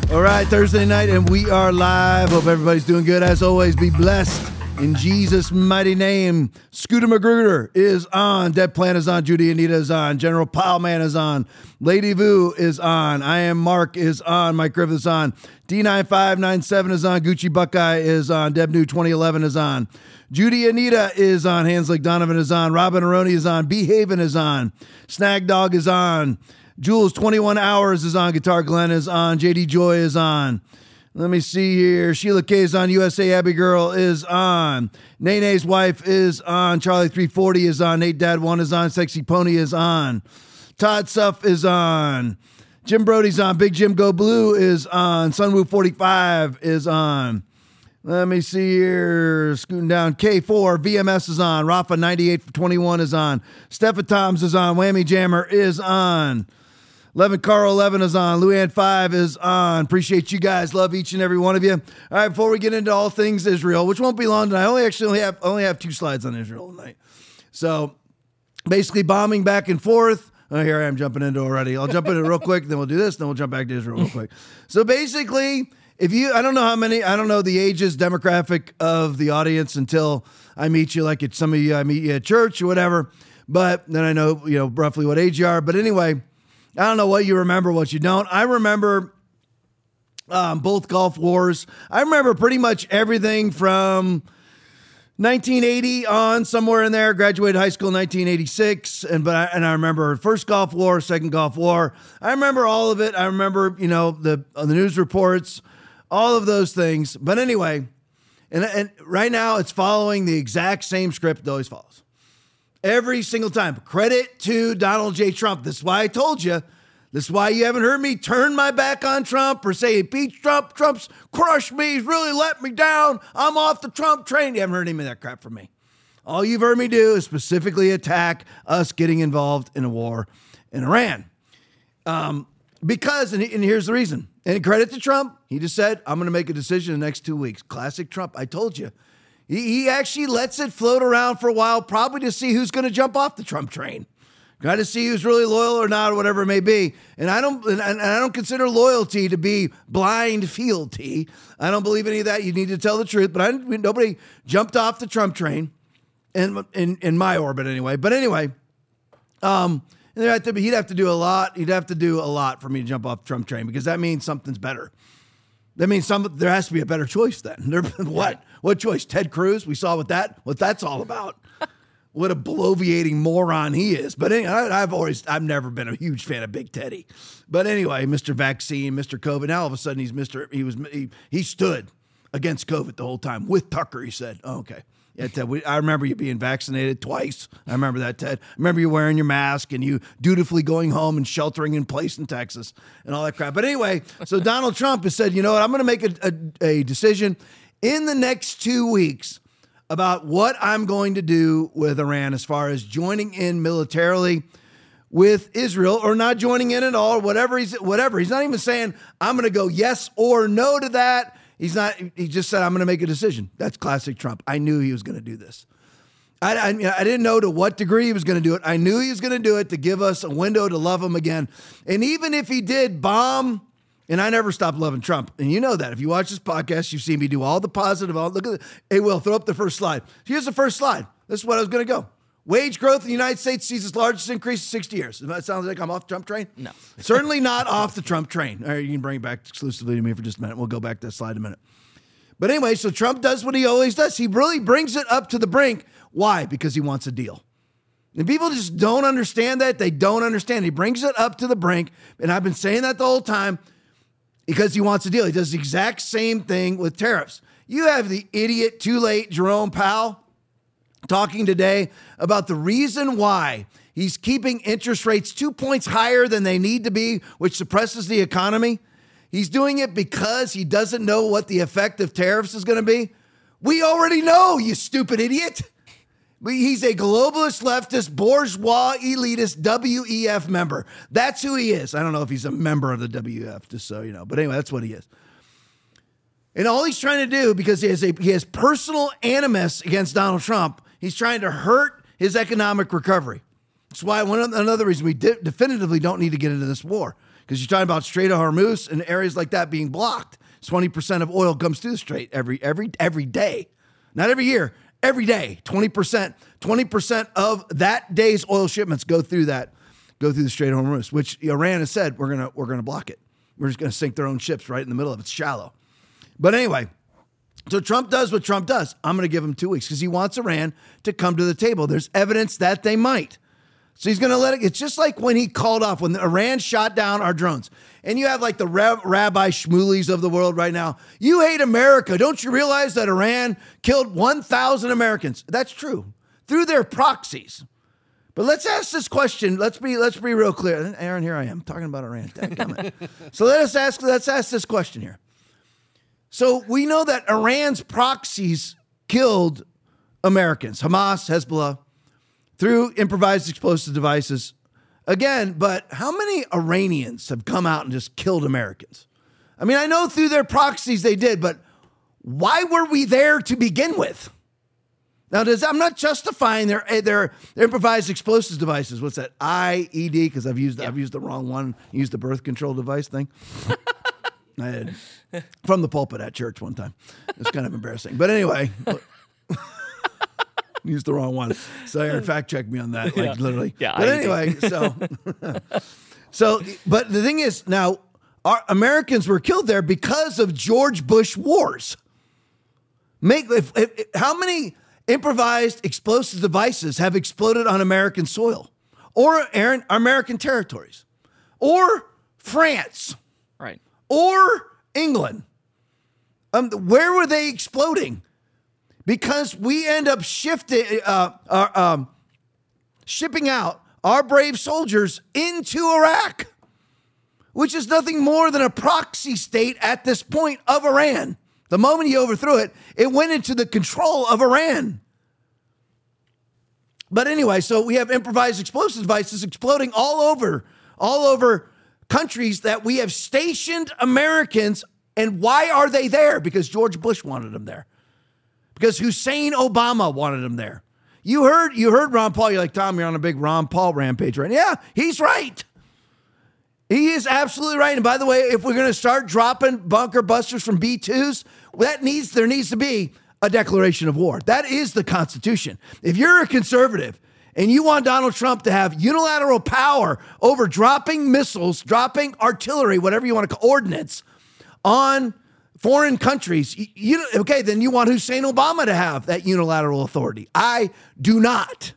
All right, Thursday night, and we are live. Hope everybody's doing good. As always, be blessed in Jesus' mighty name. Scooter Magruder is on. Dead Plant is on. Judy Anita is on. General Pileman is on. Lady Vu is on. I Am Mark is on. Mike Griffith is on. D9597 is on. Gucci Buckeye is on. Deb New 2011 is on. Judy Anita is on. Hands Like Donovan is on. Robin Aroni is on. B Haven is on. Snag Dog is on. Jules 21 Hours is on. Guitar Glenn is on. JD Joy is on. Let me see here. Sheila K is on. USA Abbey Girl is on. Nene's Wife is on. Charlie 340 is on. Nate Dad 1 is on. Sexy Pony is on. Todd Suff is on. Jim Brody's on. Big Jim Go Blue is on. Sunwoo 45 is on. Let me see here. Scooting down. K4. VMS is on. Rafa 98 for 21 is on. Steffa Toms is on. Whammy Jammer is on. 11 Carl 11 is on. Luann 5 is on. Appreciate you guys. Love each and every one of you. All right, before we get into all things Israel, which won't be long tonight, I only have 2 slides on Israel tonight. So basically bombing back and forth. Oh, here I am jumping into already. I'll jump into it real quick, then we'll do this, then we'll jump back to Israel real quick. So basically, I don't know the ages demographic of the audience until I meet you, like some of you, I meet you at church or whatever, but then I know, roughly what age you are. But anyway, I don't know what you remember, what you don't. I remember both Gulf Wars. I remember pretty much everything from 1980 on, somewhere in there. Graduated high school in 1986, and I remember first Gulf War, second Gulf War. I remember all of it. I remember the news reports, all of those things. But anyway, and right now it's following the exact same script it always follows. Every single time. Credit to Donald J. Trump. This is why I told you. This is why you haven't heard me turn my back on Trump or say, beat Trump. Trump's crushed me. He's really let me down. I'm off the Trump train. You haven't heard any of that crap from me. All you've heard me do is specifically attack us getting involved in a war in Iran. Because, and here's the reason. And credit to Trump. He just said, I'm going to make a decision in the next 2 weeks. Classic Trump. I told you. He actually lets it float around for a while, probably to see who's going to jump off the Trump train. Got to see who's really loyal or not, or whatever it may be. And I don't consider loyalty to be blind fealty. I don't believe any of that. You need to tell the truth. But nobody jumped off the Trump train, in my orbit anyway. But anyway, he'd have to do a lot. He'd have to do a lot for me to jump off the Trump train, because that means something's better. That means there has to be a better choice then. What? What choice? Ted Cruz? We saw what that's all about. What a bloviating moron he is. But anyway, I've never been a huge fan of Big Teddy. But anyway, Mr. Vaccine, Mr. COVID. Now all of a sudden he stood against COVID the whole time with Tucker. He said, "Oh, okay. Yeah, Ted, I remember you being vaccinated twice. I remember that, Ted. I remember you wearing your mask and you dutifully going home and sheltering in place in Texas and all that crap." But anyway, so Donald Trump has said, you know what, I'm going to make a decision in the next 2 weeks about what I'm going to do with Iran as far as joining in militarily with Israel or not joining in at all, or whatever. He's not even saying I'm going to go yes or no to that. He's not. He just said, I'm going to make a decision. That's classic Trump. I knew he was going to do this. I didn't know to what degree he was going to do it. I knew he was going to do it to give us a window to love him again. And even if he did bomb, and I never stopped loving Trump, and you know that. If you watch this podcast, you've seen me do all the positive. Look at it. Hey, Will, throw up the first slide. Here's the first slide. This is what I was going to go. Wage growth in the United States sees its largest increase in 60 years. Does that sound like I'm off the Trump train? No. Certainly not off the Trump train. All right, you can bring it back exclusively to me for just a minute. We'll go back to that slide in a minute. But anyway, so Trump does what he always does. He really brings it up to the brink. Why? Because he wants a deal. And people just don't understand that. They don't understand. He brings it up to the brink. And I've been saying that the whole time because he wants a deal. He does the exact same thing with tariffs. You have the idiot, too late, Jerome Powell talking today about the reason why he's keeping interest rates 2 points higher than they need to be, which suppresses the economy. He's doing it because he doesn't know what the effect of tariffs is going to be. We already know, you stupid idiot. He's a globalist, leftist, bourgeois, elitist WEF member. That's who he is. I don't know if he's a member of the WEF, just so you know. But anyway, that's what he is. And all he's trying to do, because he has personal animus against Donald Trump, he's trying to hurt his economic recovery. That's why another reason we definitively don't need to get into this war. because you're talking about Strait of Hormuz and areas like that being blocked. 20% of oil comes through the strait every day, not every year, every day. 20% of that day's oil shipments go through the Strait of Hormuz, which Iran has said we're gonna block it. We're just gonna sink their own ships right in the middle of it. It's shallow. But anyway, so Trump does what Trump does. I'm gonna give him 2 weeks because he wants Iran to come to the table. There's evidence that they might. So he's going to let it. It's just like when he called off, when Iran shot down our drones. And you have like the Rabbi Shmulis of the world right now. You hate America. Don't you realize that Iran killed 1,000 Americans? That's true. Through their proxies. But let's ask this question. Let's be real clear. Aaron, here I am talking about Iran. So let's ask this question here. So we know that Iran's proxies killed Americans, Hamas, Hezbollah, through improvised explosive devices. Again, but how many Iranians have come out and just killed Americans? I mean, I know through their proxies they did, but why were we there to begin with? Now, I'm not justifying their improvised explosive devices. What's that? IED, because I've used the wrong one. Used the birth control device thing. I did. From the pulpit at church one time. It's kind of embarrassing. But anyway... Used the wrong one. So Aaron fact-checked me on that, literally. Yeah, but anyway, but the thing is, now, our Americans were killed there because of George Bush wars. How many improvised explosive devices have exploded on American soil? Or, Aaron, American territories? Or France? Right. Or England? Where were they exploding? Because we end up shipping out our brave soldiers into Iraq, which is nothing more than a proxy state at this point of Iran. The moment he overthrew it, it went into the control of Iran. But anyway, so we have improvised explosive devices exploding all over countries that we have stationed Americans. And why are they there? Because George Bush wanted them there. Because Hussein Obama wanted him there. You heard Ron Paul. You're like, Tom, you're on a big Ron Paul rampage right now. Yeah, he's right. He is absolutely right. And by the way, if we're going to start dropping bunker busters from B-2s, there needs to be a declaration of war. That is the Constitution. If you're a conservative and you want Donald Trump to have unilateral power over dropping missiles, dropping artillery, whatever you want to call ordnance, on foreign countries, then you want Hussein Obama to have that unilateral authority. I do not.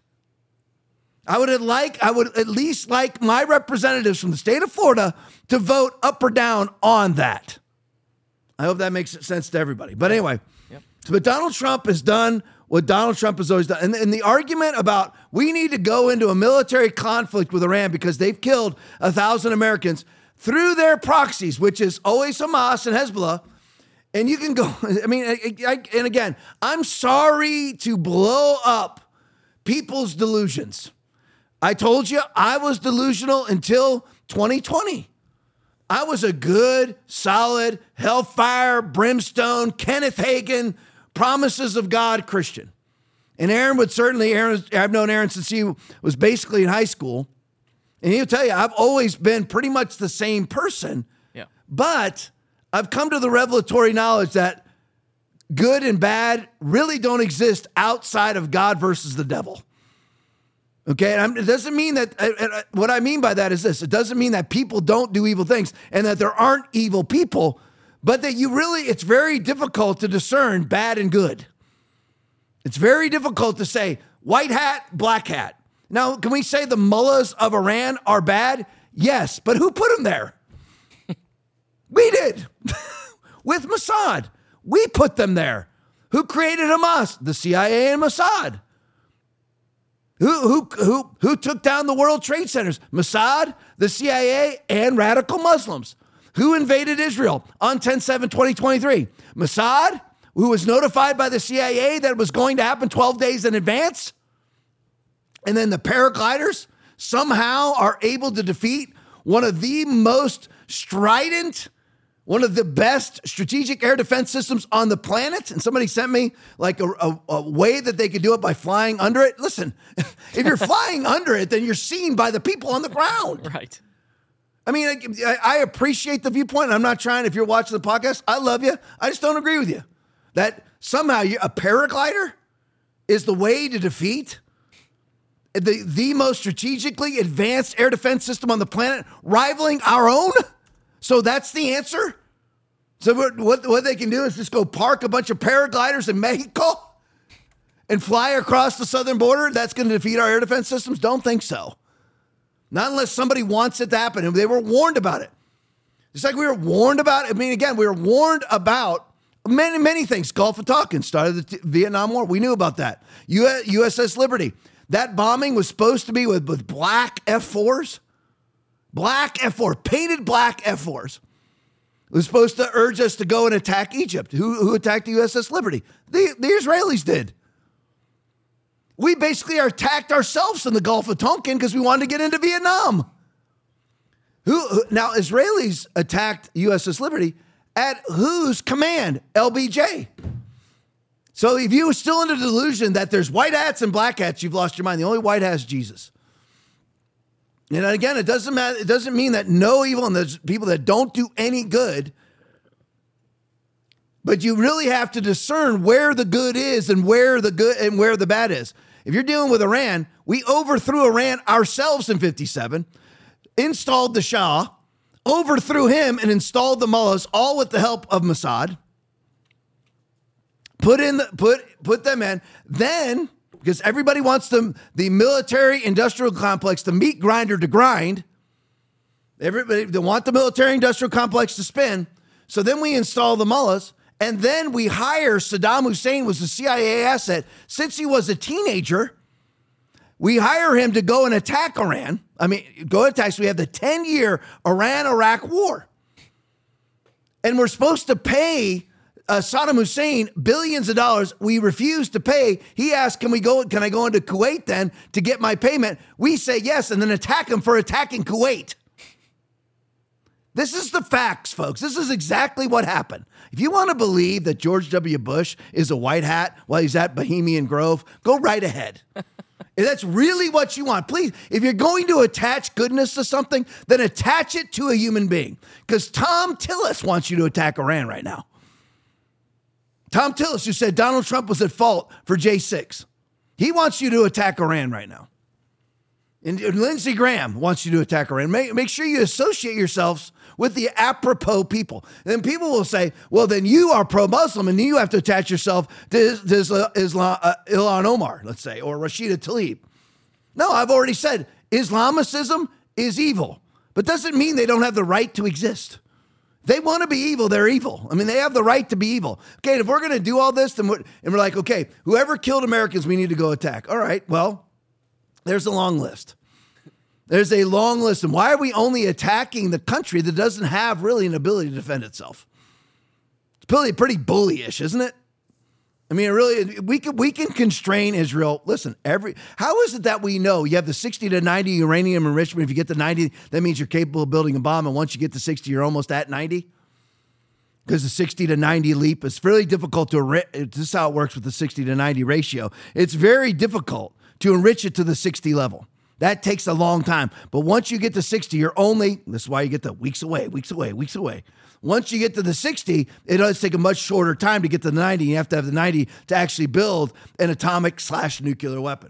I would at least like my representatives from the state of Florida to vote up or down on that. I hope that makes sense to everybody. But anyway, but Donald Trump has done what Donald Trump has always done. And the argument about we need to go into a military conflict with Iran because they've killed 1,000 Americans through their proxies, which is always Hamas and Hezbollah. And you can go, I mean, and again, I'm sorry to blow up people's delusions. I told you I was delusional until 2020. I was a good, solid, hellfire, brimstone, Kenneth Hagin, promises of God Christian. And I've known Aaron since he was basically in high school. And he'll tell you, I've always been pretty much the same person. Yeah. But I've come to the revelatory knowledge that good and bad really don't exist outside of God versus the devil. Okay, and it doesn't mean that, what I mean by that is this. It doesn't mean that people don't do evil things and that there aren't evil people, but that it's very difficult to discern bad and good. It's very difficult to say white hat, black hat. Now, can we say the mullahs of Iran are bad? Yes, but who put them there? We did. With Mossad. We put them there. Who created Hamas? The CIA and Mossad. Who took down the World Trade Centers? Mossad, the CIA, and radical Muslims. Who invaded Israel on 10/7/2023? Mossad, who was notified by the CIA that it was going to happen 12 days in advance. And then the paragliders somehow are able to defeat one of the most strident, one of the best strategic air defense systems on the planet. And somebody sent me like a way that they could do it by flying under it. Listen, if you're flying under it, then you're seen by the people on the ground. Right. I mean, I appreciate the viewpoint. I'm not trying, if you're watching the podcast, I love you. I just don't agree with you. That somehow a paraglider is the way to defeat the most strategically advanced air defense system on the planet, rivaling our own. So that's the answer. So what they can do is just go park a bunch of paragliders in Mexico and fly across the southern border. That's going to defeat our air defense systems? Don't think so. Not unless somebody wants it to happen. And they were warned about it. Just like we were warned about, I mean, again, we were warned about many things. Gulf of Tonkin started the Vietnam War. We knew about that. USS Liberty. That bombing was supposed to be with black F-4s. Black F-4, painted black F-4s. It was supposed to urge us to go and attack Egypt. Who attacked the USS Liberty? The Israelis did. We basically attacked ourselves in the Gulf of Tonkin because we wanted to get into Vietnam. Now, Israelis attacked USS Liberty at whose command? LBJ. So if you are still in the delusion that there's white hats and black hats, you've lost your mind. The only white hat is Jesus. And again, it doesn't matter. It doesn't mean that no evil and there's people that don't do any good. But you really have to discern where the good is and where the good and where the bad is. If you're dealing with Iran, we overthrew Iran ourselves in 1957, installed the Shah, overthrew him and installed the mullahs, all with the help of Mossad. Put them in. Then, because everybody wants the military industrial complex, the meat grinder to grind. Everybody, they want the military industrial complex to spin. So then we install the mullahs. And then we hire Saddam Hussein, was a CIA asset. Since he was a teenager, we hire him to go and attack Iran. I mean, go attack. So we have the 10-year Iran-Iraq war. And we're supposed to pay Saddam Hussein billions of dollars. We refuse to pay. He asked, can I go into Kuwait then to get my payment? We say yes, and then attack him for attacking Kuwait. This is the facts, folks. This is exactly what happened. If you want to believe that George W. Bush is a white hat while he's at Bohemian Grove, go right ahead. If that's really what you want, please, if you're going to attach goodness to something, then attach it to a human being. Because Tom Tillis wants you to attack Iran right now. Tom Tillis, who said Donald Trump was at fault for J6. He wants you to attack Iran right now. And Lindsey Graham wants you to attack Iran. Make sure you associate yourselves with the apropos people. And then people will say, well, then you are pro-Muslim and you have to attach yourself to Ilhan Omar, let's say, or Rashida Tlaib. No, I've already said Islamicism is evil, but doesn't mean they don't have the right to exist. They want to be evil, they're evil. I mean, they have the right to be evil. Okay, if we're going to do all this, then we're like, okay, whoever killed Americans, we need to go attack. All right, well, there's a long list. There's a long list. And why are we only attacking the country that doesn't have really an ability to defend itself? It's pretty bullyish, isn't it? I mean, really, we can constrain Israel. Listen, how is it that we know you have the 60 to 90 uranium enrichment? If you get to 90, that means you're capable of building a bomb. And once you get to 60, you're almost at 90. Because the 60 to 90 leap is fairly difficult to this is how it works with the 60 to 90 ratio. It's very difficult to enrich it to the 60 level. That takes a long time. But once you get to 60, this is why you get the weeks away. Once you get to the 60, it does take a much shorter time to get to the 90. You have to have the 90 to actually build an atomic/nuclear weapon.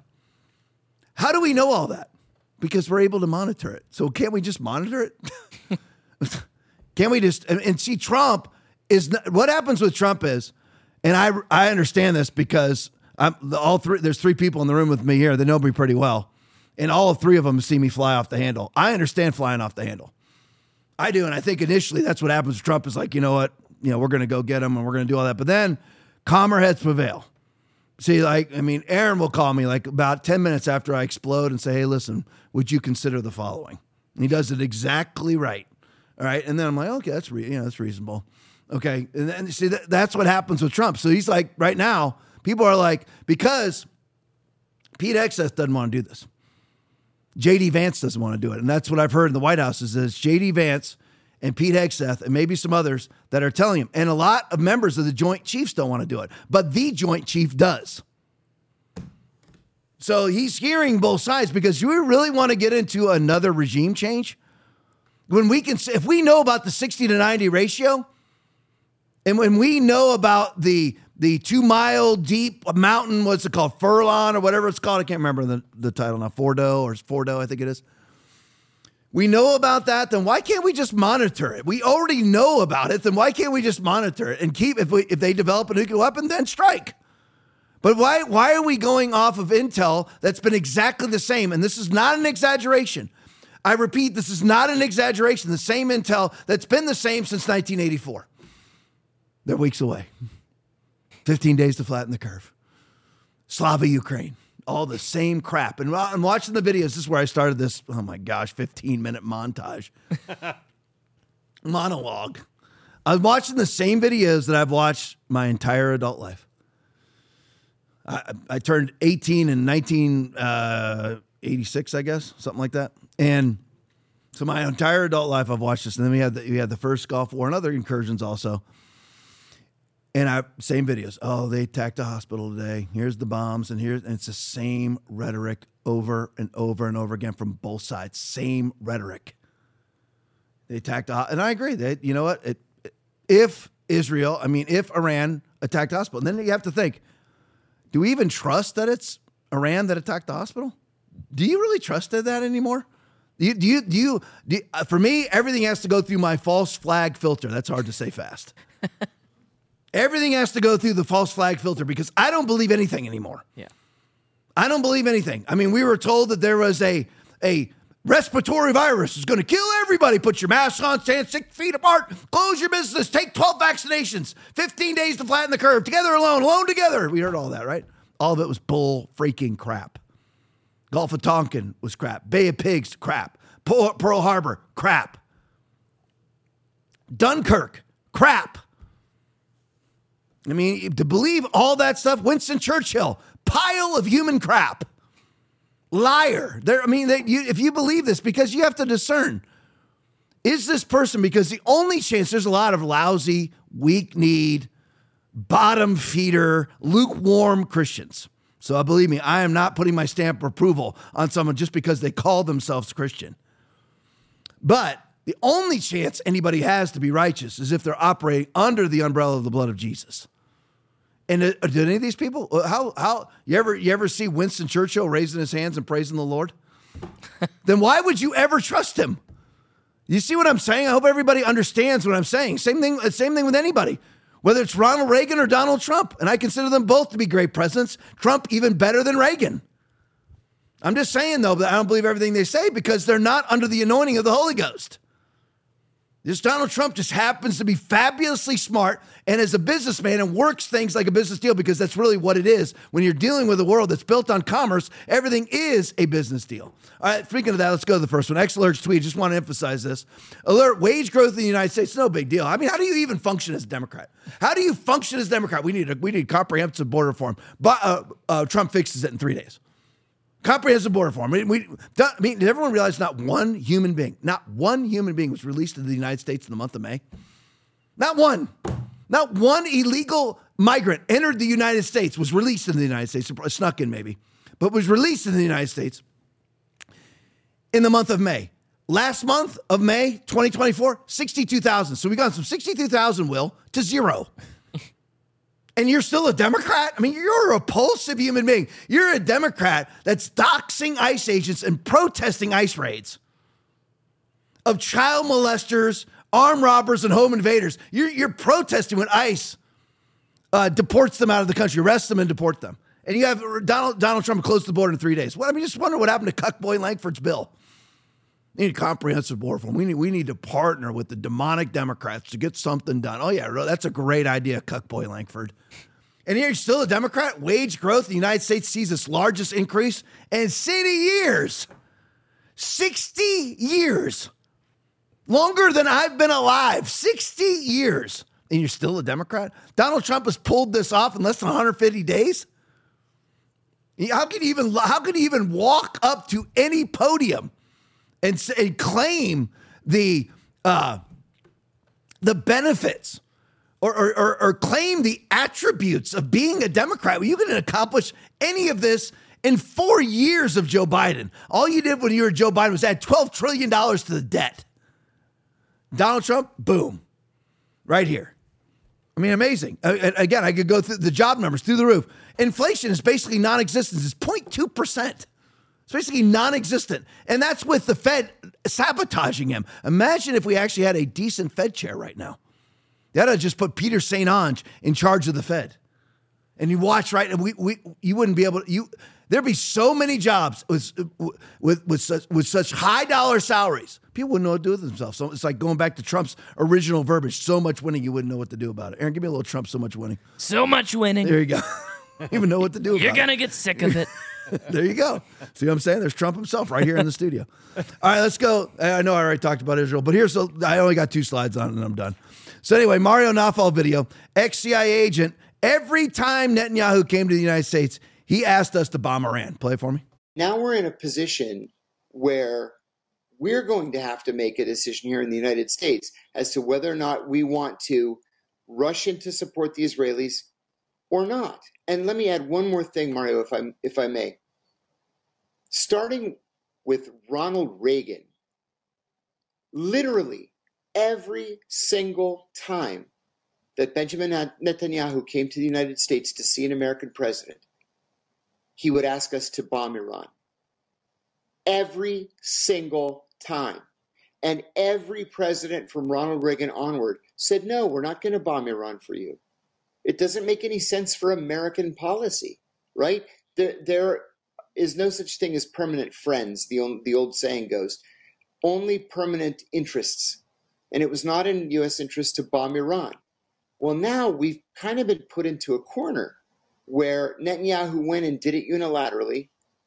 How do we know all that? Because we're able to monitor it. So can't we just monitor it? Can't we just, and see, Trump is, what happens with Trump is, and I understand this because there's three people in the room with me here that know me pretty well. And all three of them see me fly off the handle. I understand flying off the handle. I do. And I think initially that's what happens with Trump is like, you know what? We're going to go get him and we're going to do all that. But then calmer heads prevail. See, Aaron will call me like about 10 minutes after I explode and say, hey, listen, would you consider the following? And he does it exactly right. All right. And then I'm like, okay, that's reasonable. Okay. And then see, that's what happens with Trump. So he's like, right now, people are like, because Pete Hegseth doesn't want to do this. J.D. Vance doesn't want to do it. And that's what I've heard in the White House is that it's J.D. Vance and Pete Hegseth and maybe some others that are telling him. And a lot of members of the Joint Chiefs don't want to do it. But the Joint Chief does. So he's hearing both sides because you really want to get into another regime change? When we can, if we know about the 60 to 90 ratio, and when we know about the 2 mile deep mountain, what's it called? Furlong or whatever it's called. I can't remember the title now. Fordo, I think it is. We know about that, then why can't we just monitor it? We already know about it, then why can't we just monitor it and keep, if they develop a nuclear weapon, then strike? But why are we going off of intel that's been exactly the same? And this is not an exaggeration. I repeat, this is not an exaggeration. The same intel that's been the same since 1984. They're weeks away. 15 days to flatten the curve. Slava Ukraine. All the same crap. And I'm watching the videos. This is where I started this, 15-minute montage. Monologue. I was watching the same videos that I've watched my entire adult life. I turned 18 in 1986, I guess, something like that. And so my entire adult life, I've watched this. And then we had the first Gulf War and other incursions also. And same videos. Oh, they attacked a hospital today. Here's the bombs, and it's the same rhetoric over and over and over again from both sides. Same rhetoric. They attacked, and I agree. You know what? If Iran attacked the hospital, then you have to think: do we even trust that it's Iran that attacked the hospital? Do you really trust that anymore? For me, everything has to go through my false flag filter. That's hard to say fast. Everything has to go through the false flag filter because I don't believe anything anymore. Yeah. I don't believe anything. I mean, we were told that there was a respiratory virus is going to kill everybody. Put your mask on, stand 6 feet apart, close your business, take 12 vaccinations, 15 days to flatten the curve, together alone together. We heard all that, right? All of it was bull freaking crap. Gulf of Tonkin was crap. Bay of Pigs, crap. Pearl Harbor, crap. Dunkirk, crap. I mean, to believe all that stuff, Winston Churchill, pile of human crap. Liar. If you believe this, because you have to discern, is this person, because the only chance, there's a lot of lousy, weak-kneed, bottom feeder, lukewarm Christians. So believe me, I am not putting my stamp of approval on someone just because they call themselves Christian. But the only chance anybody has to be righteous is if they're operating under the umbrella of the blood of Jesus. And do any of these people, how you ever see Winston Churchill raising his hands and praising the Lord? Then why would you ever trust him? You see what I'm saying? I hope everybody understands what I'm saying. Same thing with anybody, whether it's Ronald Reagan or Donald Trump. And I consider them both to be great presidents. Trump even better than Reagan. I'm just saying, though, that I don't believe everything they say because they're not under the anointing of the Holy Ghost. This Donald Trump just happens to be fabulously smart and is a businessman and works things like a business deal because that's really what it is. When you're dealing with a world that's built on commerce, everything is a business deal. All right, speaking of that, let's go to the first one. X-Alert's tweet, just want to emphasize this. Alert, wage growth in the United States, no big deal. I mean, how do you even function as a Democrat? How do you function as a Democrat? We need comprehensive border reform. But Trump fixes it in 3 days. Comprehensive border reform. Did everyone realize not one human being was released into the United States in the month of May? Not one. Not one illegal migrant entered the United States, was released in the United States, snuck in maybe, but was released in the United States in the month of May. Last month of May, 2024, 62,000. So we gone from 62,000, Will, to zero. And you're still a Democrat? I mean, you're a repulsive human being. You're a Democrat that's doxing ICE agents and protesting ICE raids of child molesters, armed robbers, and home invaders. You're protesting when ICE deports them out of the country, arrests them and deport them. And you have Donald Trump close the border in 3 days. Well, I mean, just wonder what happened to Cuckboy Langford's bill. We need a comprehensive border reform. We need to partner with the demonic Democrats to get something done. Oh, yeah, that's a great idea, Cuckboy Langford. And here you're still a Democrat. Wage growth in the United States sees its largest increase in 60 years. 60 years. Longer than I've been alive. 60 years. And you're still a Democrat? Donald Trump has pulled this off in less than 150 days? How can he even walk up to any podium and claim the benefits or claim the attributes of being a Democrat? Well, you couldn't accomplish any of this in 4 years of Joe Biden. All you did when you were Joe Biden was add $12 trillion to the debt. Donald Trump, boom, right here. I mean, amazing. Again, I could go through the job numbers through the roof. Inflation is basically non-existent. It's 0.2%. It's basically non-existent. And that's with the Fed sabotaging him. Imagine if we actually had a decent Fed chair right now. That'd just put Peter St. Onge in charge of the Fed. And you watch, right? And you wouldn't be able to, there'd be so many jobs with such high dollar salaries. People wouldn't know what to do with themselves. So it's like going back to Trump's original verbiage. So much winning, you wouldn't know what to do about it. Aaron, give me a little Trump, so much winning. So much winning. There you go. You don't even know what to do about it. You're going to get sick of it. There you go. See what I'm saying? There's Trump himself right here in the studio. All right, let's go. I know I already talked about Israel, but I only got 2 slides on it and I'm done. So anyway, Mario Nawfal video, ex-CIA agent. Every time Netanyahu came to the United States, he asked us to bomb Iran. Play it for me. Now we're in a position where we're going to have to make a decision here in the United States as to whether or not we want to rush in to support the Israelis or not. And let me add one more thing, Mario, if I may. Starting with Ronald Reagan, literally every single time that Benjamin Netanyahu came to the United States to see an American president, he would ask us to bomb Iran. Every single time. And every president from Ronald Reagan onward said, no, we're not going to bomb Iran for you. It doesn't make any sense for American policy, right? There is no such thing as permanent friends, the old saying goes. Only permanent interests. And it was not in U.S. interest to bomb Iran. Well, now we've kind of been put into a corner where Netanyahu went and did it unilaterally.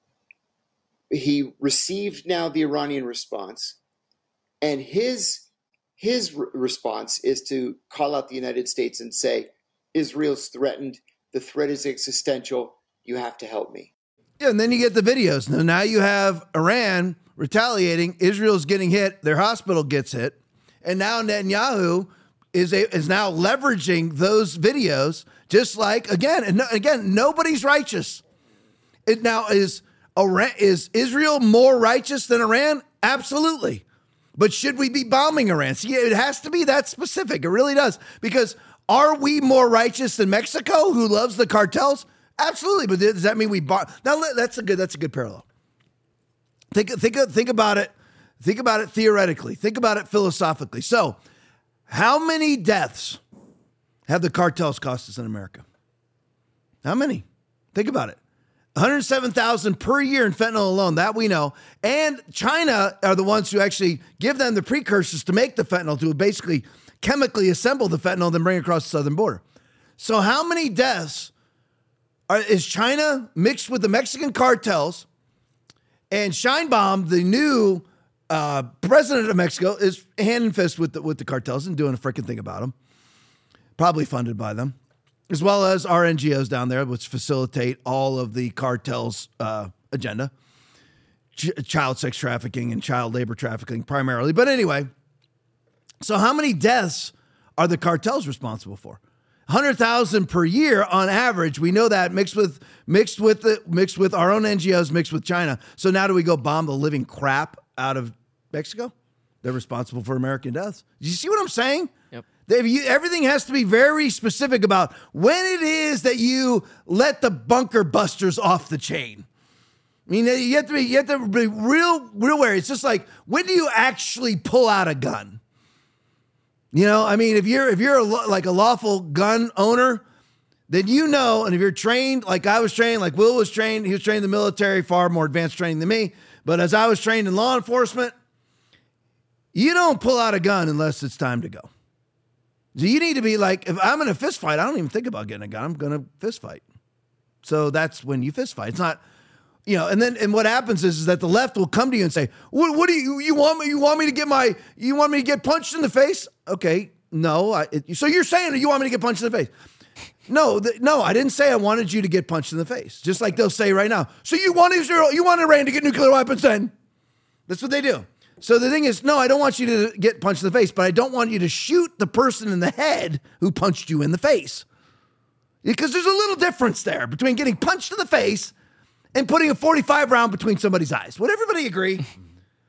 He received now the Iranian response, and his response is to call out the United States and say, Israel's threatened, the threat is existential, you have to help me. Yeah, and then you get the videos. Now you have Iran retaliating, Israel's getting hit, their hospital gets hit, and now Netanyahu is now leveraging those videos, just like, again, nobody's righteous. It now is Israel more righteous than Iran? Absolutely. But should we be bombing Iran? See, it has to be that specific. It really does. Because are we more righteous than Mexico, who loves the cartels? Absolutely. But does that mean we bomb? Now that's a good parallel. Think about it. Think about it theoretically. Think about it philosophically. So, how many deaths have the cartels cost us in America? How many? Think about it. 107,000 per year in fentanyl alone, that we know. And China are the ones who actually give them the precursors to make the fentanyl, to basically chemically assemble the fentanyl, then bring it across the southern border. So how many deaths is China mixed with the Mexican cartels? And Sheinbaum, the new president of Mexico, is hand and fist with the cartels and doing a freaking thing about them. Probably funded by them, as well as our NGOs down there, which facilitate all of the cartels' agenda. Child sex trafficking and child labor trafficking primarily. But anyway, so how many deaths are the cartels responsible for? 100,000 per year on average. We know that mixed with our own NGOs, mixed with China. So now do we go bomb the living crap out of Mexico? They're responsible for American deaths. Do you see what I'm saying? Yep. Everything has to be very specific about when it is that you let the bunker busters off the chain. I mean, you have to be real wary. It's just like, when do you actually pull out a gun? You know, I mean, if you're like a lawful gun owner, then you know, and if you're trained like I was trained, like Will was trained, he was trained in the military, far more advanced training than me. But as I was trained in law enforcement, you don't pull out a gun unless it's time to go. So you need to be like, if I'm in a fist fight, I don't even think about getting a gun. I'm going to fist fight. So that's when you fist fight. It's not, you know, and what happens is that the left will come to you and say, what do you want me to get punched in the face? Okay, no. So you're saying that you want me to get punched in the face? No, I didn't say I wanted you to get punched in the face. Just like they'll say right now. So you want Iran to get nuclear weapons then? That's what they do. So the thing is, no, I don't want you to get punched in the face, but I don't want you to shoot the person in the head who punched you in the face. Because there's a little difference there between getting punched in the face and putting a .45 round between somebody's eyes. Would everybody agree?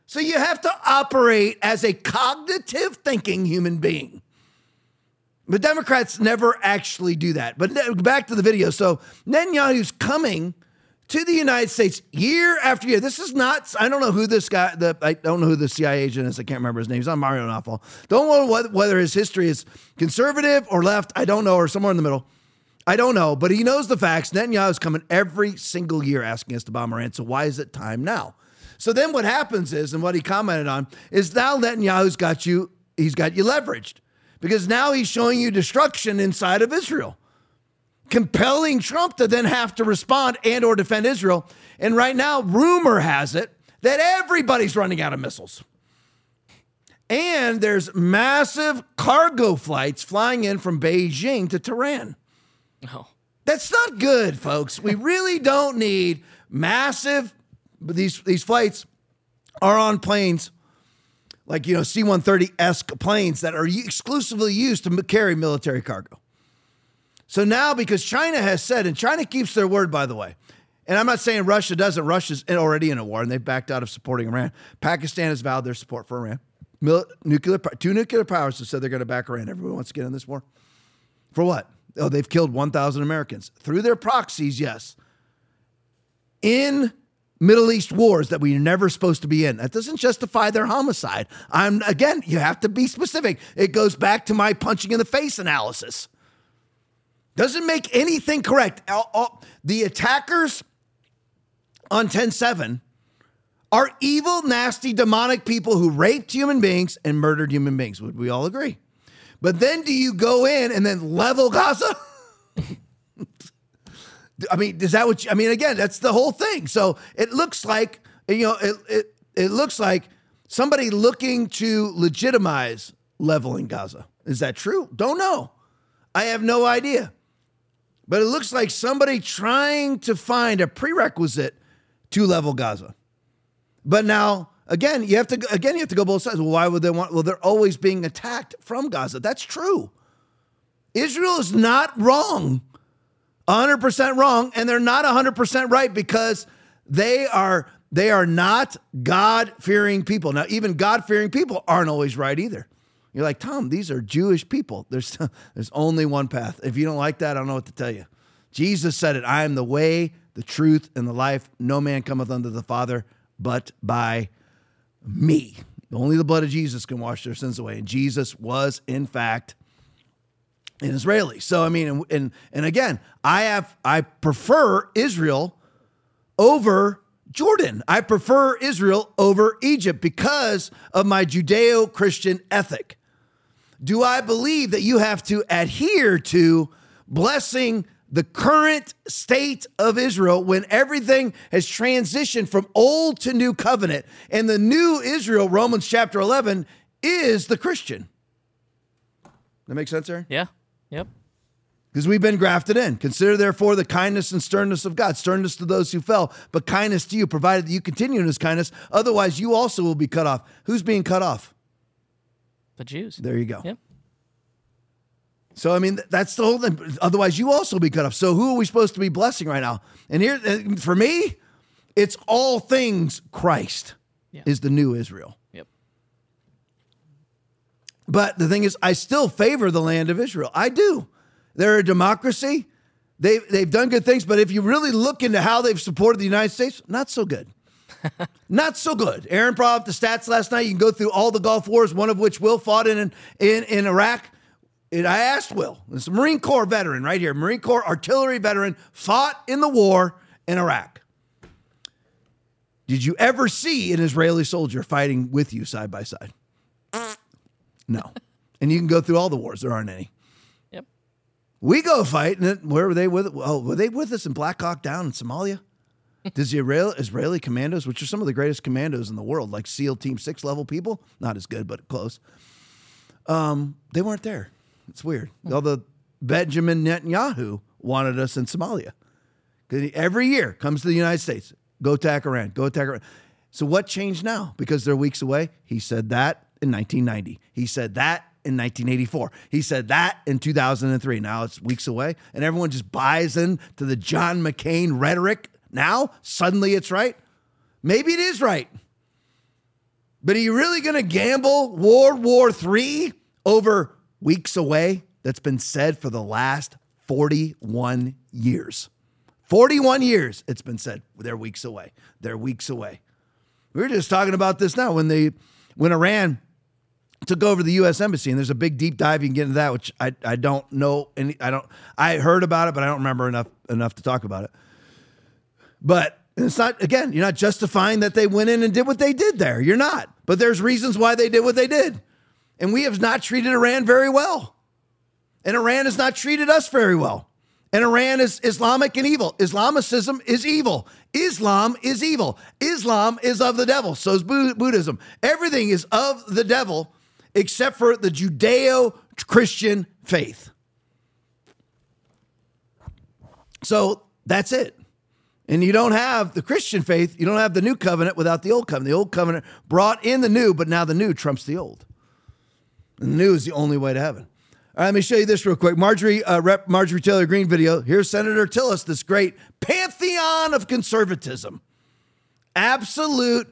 So you have to operate as a cognitive thinking human being. But Democrats never actually do that. But back to the video. So Netanyahu's coming to the United States year after year. This is not, I don't know who this guy, I don't know who the CIA agent is. I can't remember his name. He's not Mario Nawfal. Don't know whether his history is conservative or left. I don't know, or somewhere in the middle. I don't know, but he knows the facts. Netanyahu's coming every single year asking us to bomb Iran. So why is it time now? So then what happens is, and what he commented on, is now Netanyahu's got you leveraged. Because now he's showing you destruction inside of Israel, compelling Trump to then have to respond and or defend Israel. And right now, rumor has it that everybody's running out of missiles. And there's massive cargo flights flying in from Beijing to Tehran. Oh. That's not good, folks. We really don't need massive, these flights are on planes like, C-130-esque planes that are exclusively used to carry military cargo. So now, because China has said, and China keeps their word, by the way, and I'm not saying Russia doesn't. Russia's already in a war, and they've backed out of supporting Iran. Pakistan has vowed their support for Iran. Two nuclear powers have said they're going to back Iran. Everyone wants to get in this war. For what? Oh, they've killed 1,000 Americans. Through their proxies, yes. In Middle East wars that we're never supposed to be in. That doesn't justify their homicide. Again, you have to be specific. It goes back to my punching in the face analysis. Doesn't make anything correct. The attackers on 10/7 are evil, nasty, demonic people who raped human beings and murdered human beings. Would we all agree? But then do you go in and then level Gaza? I mean, is that what you, I mean, again, that's the whole thing. So it looks like, it looks like somebody looking to legitimize leveling Gaza. Is that true? Don't know. I have no idea. But it looks like somebody trying to find a prerequisite to level Gaza. But now, again, you have to go both sides. Well, why would they want? Well, they're always being attacked from Gaza. That's true. Israel is not wrong. 100% wrong, and they're not 100% right because they are not God-fearing people. Now, even God-fearing people aren't always right either. You're like, Tom, these are Jewish people. There's only one path. If you don't like that, I don't know what to tell you. Jesus said it, I am the way, the truth, and the life. No man cometh unto the Father but by me. Only the blood of Jesus can wash their sins away. And Jesus was, in fact, an Israeli. So, I mean, and again, I prefer Israel over Jordan. I prefer Israel over Egypt because of my Judeo-Christian ethic. Do I believe that you have to adhere to blessing the current state of Israel when everything has transitioned from old to new covenant? And the new Israel, Romans chapter 11, is the Christian. That make sense, Aaron? Yeah. Yep. Because we've been grafted in. Consider, therefore, the kindness and sternness of God. Sternness to those who fell, but kindness to you, provided that you continue in his kindness. Otherwise, you also will be cut off. Who's being cut off? The Jews. There you go. Yep. So, I mean, that's the whole thing. Otherwise, you also will be cut off. So who are we supposed to be blessing right now? And here, for me, it's all things Christ is the new Israel. Yep. But the thing is, I still favor the land of Israel. I do. They're a democracy. They've done good things. But if you really look into how they've supported the United States, not so good. Not so good. Aaron brought up the stats last night. You can go through all the Gulf Wars, one of which Will fought in Iraq. And I asked Will, this Marine Corps veteran right here, Marine Corps artillery veteran, fought in the war in Iraq. Did you ever see an Israeli soldier fighting with you side by side? No. And you can go through all the wars. There aren't any. Yep. We go fight. And where were they with? Oh, were they with us in Black Hawk Down in Somalia? Does the Israeli commandos, which are some of the greatest commandos in the world, like SEAL Team 6 level people, not as good, but close, they weren't there. It's weird. Although Benjamin Netanyahu wanted us in Somalia. Because every year comes to the United States, go attack Iran, go attack Iran. So what changed now? Because they're weeks away? He said that in 1990. He said that in 1984. He said that in 2003. Now it's weeks away, and everyone just buys into the John McCain rhetoric. Now, suddenly it's right. Maybe it is right. But are you really going to gamble World War III over weeks away? That's been said for the last 41 years. 41 years it's been said. They're weeks away. They're weeks away. We were just talking about this now when Iran took over the U.S. Embassy, and there's a big deep dive. You can get into that, which I don't know. I heard about it, but I don't remember enough to talk about it. But it's not, again, you're not justifying that they went in and did what they did there. You're not. But there's reasons why they did what they did. And we have not treated Iran very well. And Iran has not treated us very well. And Iran is Islamic and evil. Islamicism is evil. Islam is evil. Islam is of the devil. So is Buddhism. Everything is of the devil except for the Judeo-Christian faith. So that's it. And you don't have the Christian faith. You don't have the new covenant without the old covenant. The old covenant brought in the new, but now the new trumps the old. And the new is the only way to heaven. All right, let me show you this real quick. Rep. Marjorie Taylor Greene video. Here's Senator Tillis, this great pantheon of conservatism. Absolute,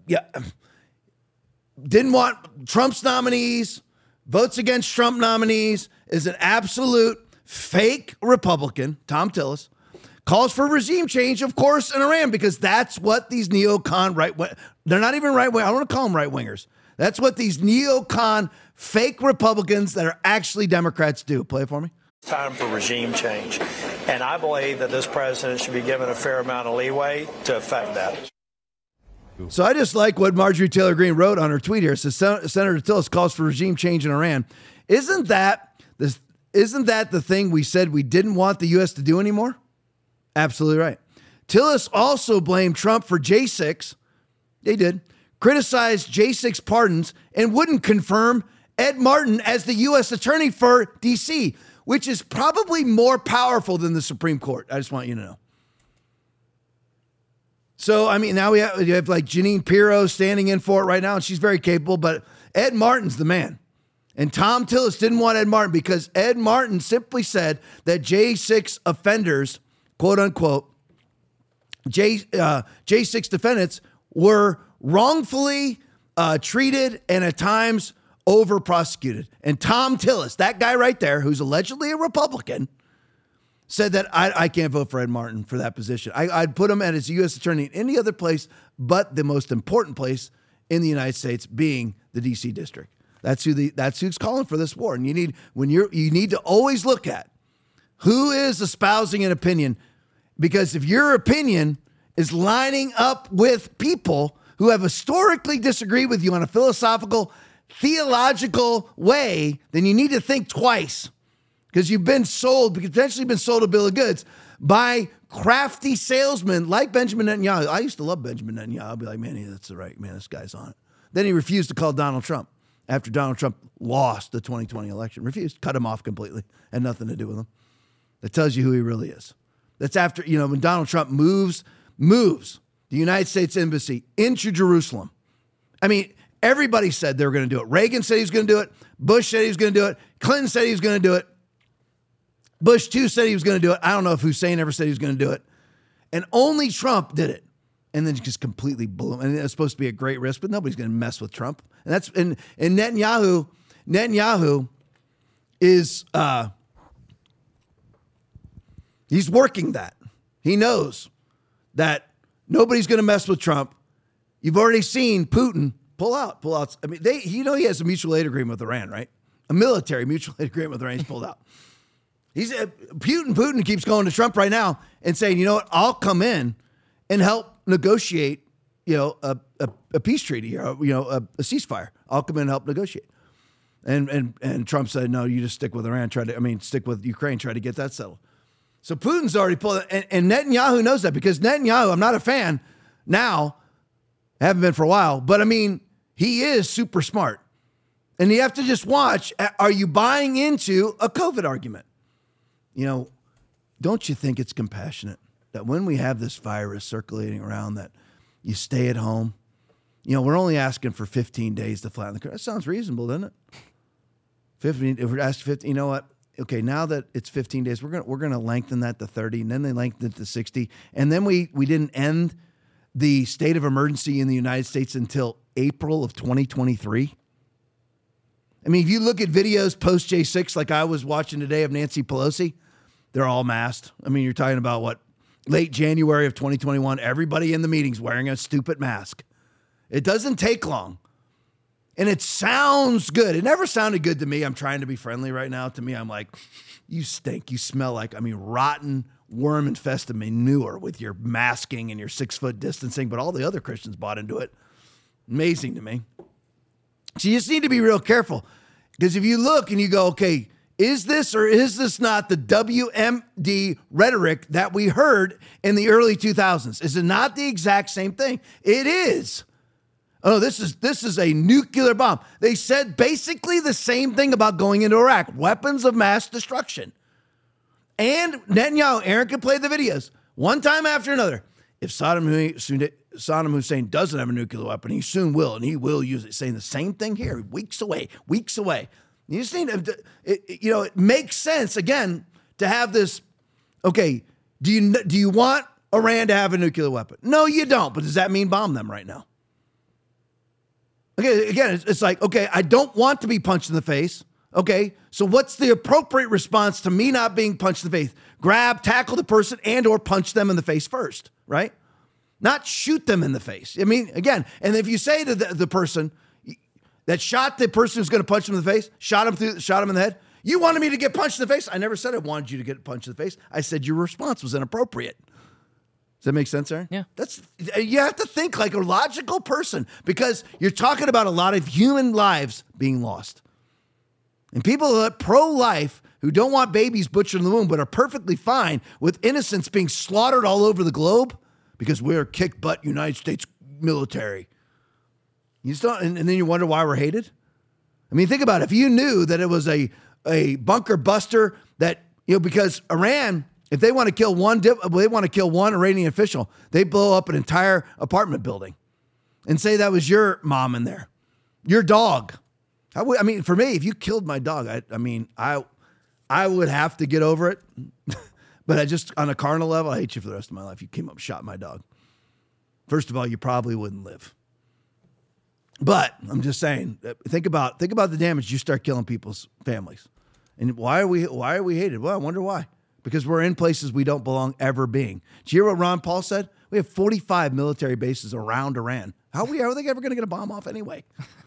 didn't want Trump's nominees, votes against Trump nominees, is an absolute fake Republican, Tom Tillis, calls for regime change, of course, in Iran, because that's what these neocon they're not even right-wing, I don't want to call them right-wingers. That's what these neocon fake Republicans that are actually Democrats do. Play it for me. It's time for regime change. And I believe that this president should be given a fair amount of leeway to affect that. So I just like what Marjorie Taylor Greene wrote on her tweet here. It says Senator Tillis calls for regime change in Iran. Isn't that the thing we said we didn't want the U.S. to do anymore? Absolutely right. Tillis also blamed Trump for J6. They did. Criticized J6 pardons and wouldn't confirm Ed Martin as the U.S. attorney for D.C., which is probably more powerful than the Supreme Court. I just want you to know. So, I mean, now you have like Jeanine Pirro standing in for it right now, and she's very capable, but Ed Martin's the man. And Tom Tillis didn't want Ed Martin because Ed Martin simply said that J6 offenders, quote unquote, J6 defendants were wrongfully treated and at times over prosecuted. And Tom Tillis, that guy right there, who's allegedly a Republican, said that I can't vote for Ed Martin for that position. I'd put him as a U.S. attorney in any other place but the most important place in the United States, being the D.C. district. That's who's calling for this war. And you need to always look at who is espousing an opinion, because if your opinion is lining up with people who have historically disagreed with you on a philosophical, theological way, then you need to think twice, because you've potentially been sold a bill of goods by crafty salesmen like Benjamin Netanyahu. I used to love Benjamin Netanyahu. I'd be like, man, that's right, man, this guy's on it. Then he refused to call Donald Trump after Donald Trump lost the 2020 election. Refused, cut him off completely, had nothing to do with him. That tells you who he really is. That's after, when Donald Trump moves the United States Embassy into Jerusalem. I mean, everybody said they were going to do it. Reagan said he was going to do it. Bush said he was going to do it. Clinton said he was going to do it. Bush, too, said he was going to do it. I don't know if Hussein ever said he was going to do it. And only Trump did it. And then just completely blew him. And it's supposed to be a great risk, but nobody's going to mess with Trump. And Netanyahu is, he's working that. He knows that nobody's going to mess with Trump. You've already seen Putin pull out. I mean, he has a mutual aid agreement with Iran, right? A military mutual aid agreement with Iran. He's pulled out. Putin keeps going to Trump right now and saying, you know what, I'll come in and help negotiate, a peace treaty or, a ceasefire. I'll come in and help negotiate. And Trump said, no, you just stick with Iran, stick with Ukraine, try to get that settled. So Putin's already pulled it, and Netanyahu knows that, because Netanyahu, I'm not a fan now, haven't been for a while, but I mean, he is super smart. And you have to just watch, are you buying into a COVID argument? Don't you think it's compassionate that when we have this virus circulating around, that you stay at home? We're only asking for 15 days to flatten the curve. That sounds reasonable, doesn't it? 15, if we're asking 15, you know what? Okay, now that it's 15 days, we're gonna lengthen that to 30, and then they lengthened it to 60, and then we didn't end the state of emergency in the United States until April of 2023. I mean, if you look at videos post J6, like I was watching today of Nancy Pelosi, they're all masked. I mean, you're talking about what? Late January of 2021, everybody in the meetings wearing a stupid mask. It doesn't take long. And it sounds good. It never sounded good to me. I'm trying to be friendly right now. To me, I'm like, you stink. You smell like, rotten, worm-infested manure with your masking and your 6-foot distancing. But all the other Christians bought into it. Amazing to me. So you just need to be real careful. Because if you look and you go, okay, is this or is this not the WMD rhetoric that we heard in the early 2000s? Is it not the exact same thing? It is. Oh, this is a nuclear bomb. They said basically the same thing about going into Iraq. Weapons of mass destruction. And Netanyahu, Aaron can play the videos one time after another. If Saddam Hussein doesn't have a nuclear weapon, he soon will, and he will use it. Saying the same thing here, weeks away. You just need to, it makes sense, again, to have this, okay, do you want Iran to have a nuclear weapon? No, you don't, but does that mean bomb them right now? Okay, again, it's like, okay, I don't want to be punched in the face. Okay, so what's the appropriate response to me not being punched in the face? Grab, tackle the person, and or punch them in the face first, right? Not shoot them in the face. I mean, again, and if you say to the person that shot the person who's going to punch him in the face, shot him in the head, you wanted me to get punched in the face? I never said I wanted you to get punched in the face. I said your response was inappropriate. Does that make sense, Aaron? Yeah. You have to think like a logical person because you're talking about a lot of human lives being lost. And people that are pro-life who don't want babies butchered in the womb but are perfectly fine with innocents being slaughtered all over the globe because we're kick-butt United States military. You just don't, and then you wonder why we're hated? I mean, think about it. If you knew that it was a bunker buster that, because Iran, if they want to kill one Iranian official, they blow up an entire apartment building and say that was your mom in there, your dog. For me, if you killed my dog, I would have to get over it. But I just, on a carnal level, I hate you for the rest of my life. You came up and shot my dog. First of all, you probably wouldn't live. But I'm just saying, think about the damage you start killing people's families. And why are we hated? Well, I wonder why. Because we're in places we don't belong ever being. Did you hear what Ron Paul said? We have 45 military bases around Iran. How are they ever going to get a bomb off anyway?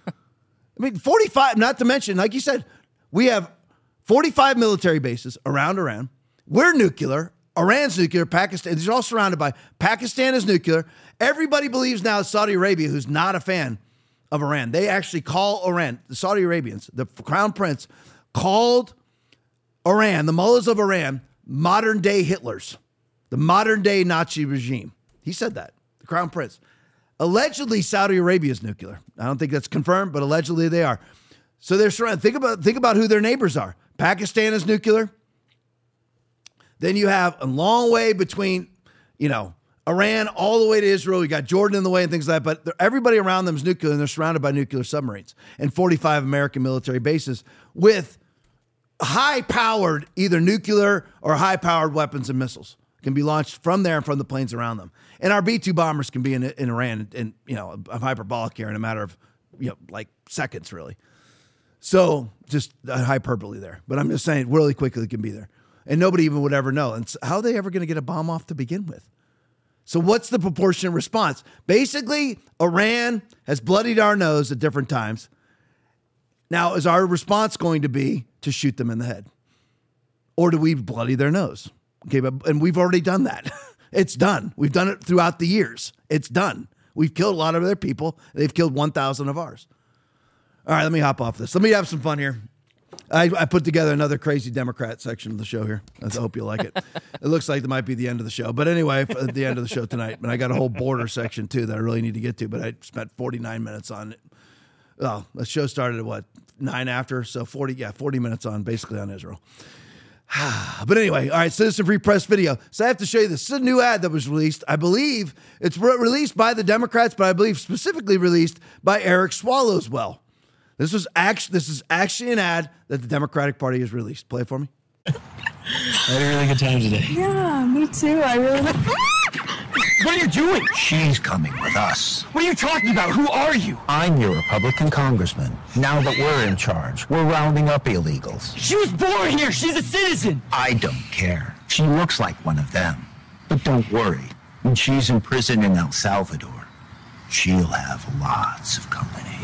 45, not to mention, like you said, we have 45 military bases around Iran. We're nuclear. Iran's nuclear. Pakistan, these are all surrounded by. Pakistan is nuclear. Everybody believes now Saudi Arabia, who's not a fan of Iran. They actually call Iran, the Saudi Arabians, the crown prince, called Iran, the mullahs of Iran, modern day Hitlers, the modern day Nazi regime. He said that, the crown prince. Allegedly, Saudi Arabia is nuclear. I don't think that's confirmed, but allegedly they are. So they're surrounded. Think about who their neighbors are. Pakistan is nuclear. Then you have a long way between, Iran all the way to Israel. You got Jordan in the way and things like that. But everybody around them is nuclear, and they're surrounded by nuclear submarines and 45 American military bases with high-powered, either nuclear or high-powered weapons and missiles can be launched from there and from the planes around them. And our B-2 bombers can be in Iran in I'm hyperbolic here in a matter of, like seconds, really. So just hyperbole there. But I'm just saying really quickly it can be there. And nobody even would ever know. And how are they ever going to get a bomb off to begin with? So what's the proportionate response? Basically, Iran has bloodied our nose at different times. Now, is our response going to be to shoot them in the head? Or do we bloody their nose? Okay, and we've already done that. It's done. We've done it throughout the years. It's done. We've killed a lot of their people. They've killed 1,000 of ours. All right, let me hop off this. Let me have some fun here. I put together another crazy Democrat section of the show here. I hope you like it. It looks like it might be the end of the show. But anyway, at the end of the show tonight. And I got a whole border section, too, that I really need to get to. But I spent 49 minutes on it. Well, the show started at 9 after? So 40 minutes on, basically on Israel. But anyway, all right, Citizen Free Press video. So I have to show you this. This is a new ad that was released. I believe it's released by the Democrats, but I believe specifically released by Eric Swallowswell. This is actually an ad that the Democratic Party has released. Play it for me. I had a really good time today. Yeah, me too. I really What are you doing? She's coming with us. What are you talking about? Who are you? I'm your Republican congressman. Now that we're in charge, we're rounding up illegals. She was born here. She's a citizen. I don't care. She looks like one of them. But don't worry. When she's in prison in El Salvador, she'll have lots of company.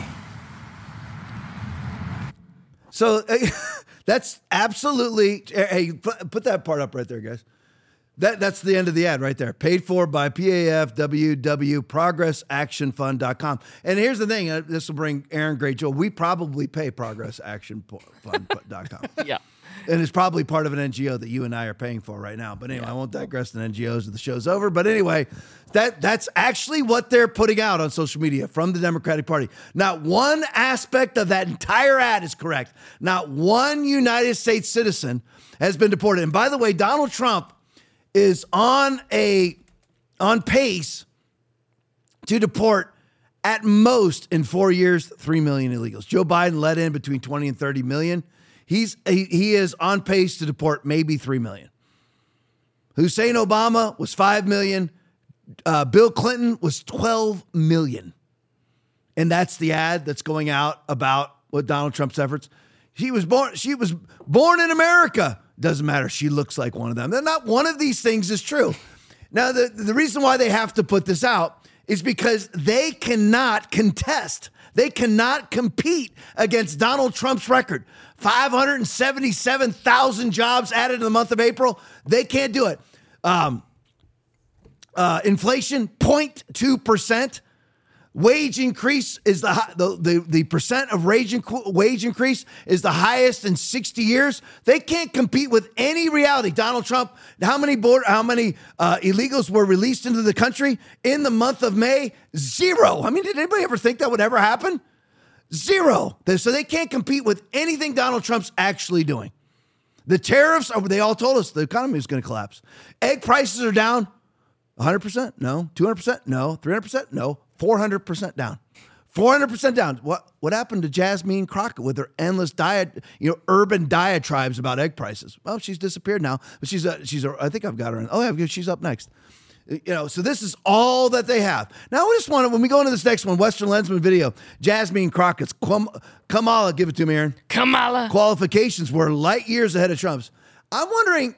So that's absolutely, hey, put that part up right there, guys. That's the end of the ad right there. Paid for by PAFWW, ProgressActionFund.com. And here's the thing. This will bring Aaron great joy. We probably pay ProgressActionFund.com. Yeah. And it's probably part of an NGO that you and I are paying for right now. But anyway, I won't digress on NGOs. The show's over. But anyway, that's actually what they're putting out on social media from the Democratic Party. Not one aspect of that entire ad is correct. Not one United States citizen has been deported. And by the way, Donald Trump is on pace to deport at most in 4 years 3 million illegals. Joe Biden let in between 20 and 30 million. He is on pace to deport maybe 3 million. Hussein Obama was 5 million. Bill Clinton was 12 million. And that's the ad that's going out about what Donald Trump's efforts. She was born in America. Doesn't matter. She looks like one of them. Not one of these things is true. Now, the reason why they have to put this out is because they cannot contest. They cannot compete against Donald Trump's record. 577,000 jobs added in the month of April. They can't do it. Inflation, 0.2%. Wage increase is the percent of wage increase is the highest in 60 years. They can't compete with any reality. Donald Trump, how many illegals were released into the country in the month of May? 0. I mean, did anybody ever think that would ever happen? 0. So they can't compete with anything Donald Trump's actually doing. The tariffs, they all told us the economy is going to collapse. Egg prices are down 100%? No. 200%? No. 300%? No. 400% down. 400% down. What happened to Jasmine Crockett with her endless urban diatribes about egg prices? Well, she's disappeared now, but I think I've got her in. Oh, yeah, she's up next. So this is all that they have. Now, we just want to, when we go into this next one, Western Lensman video, Jasmine Crockett's Kamala, give it to me, Aaron. Kamala. Qualifications were light years ahead of Trump's. I'm wondering,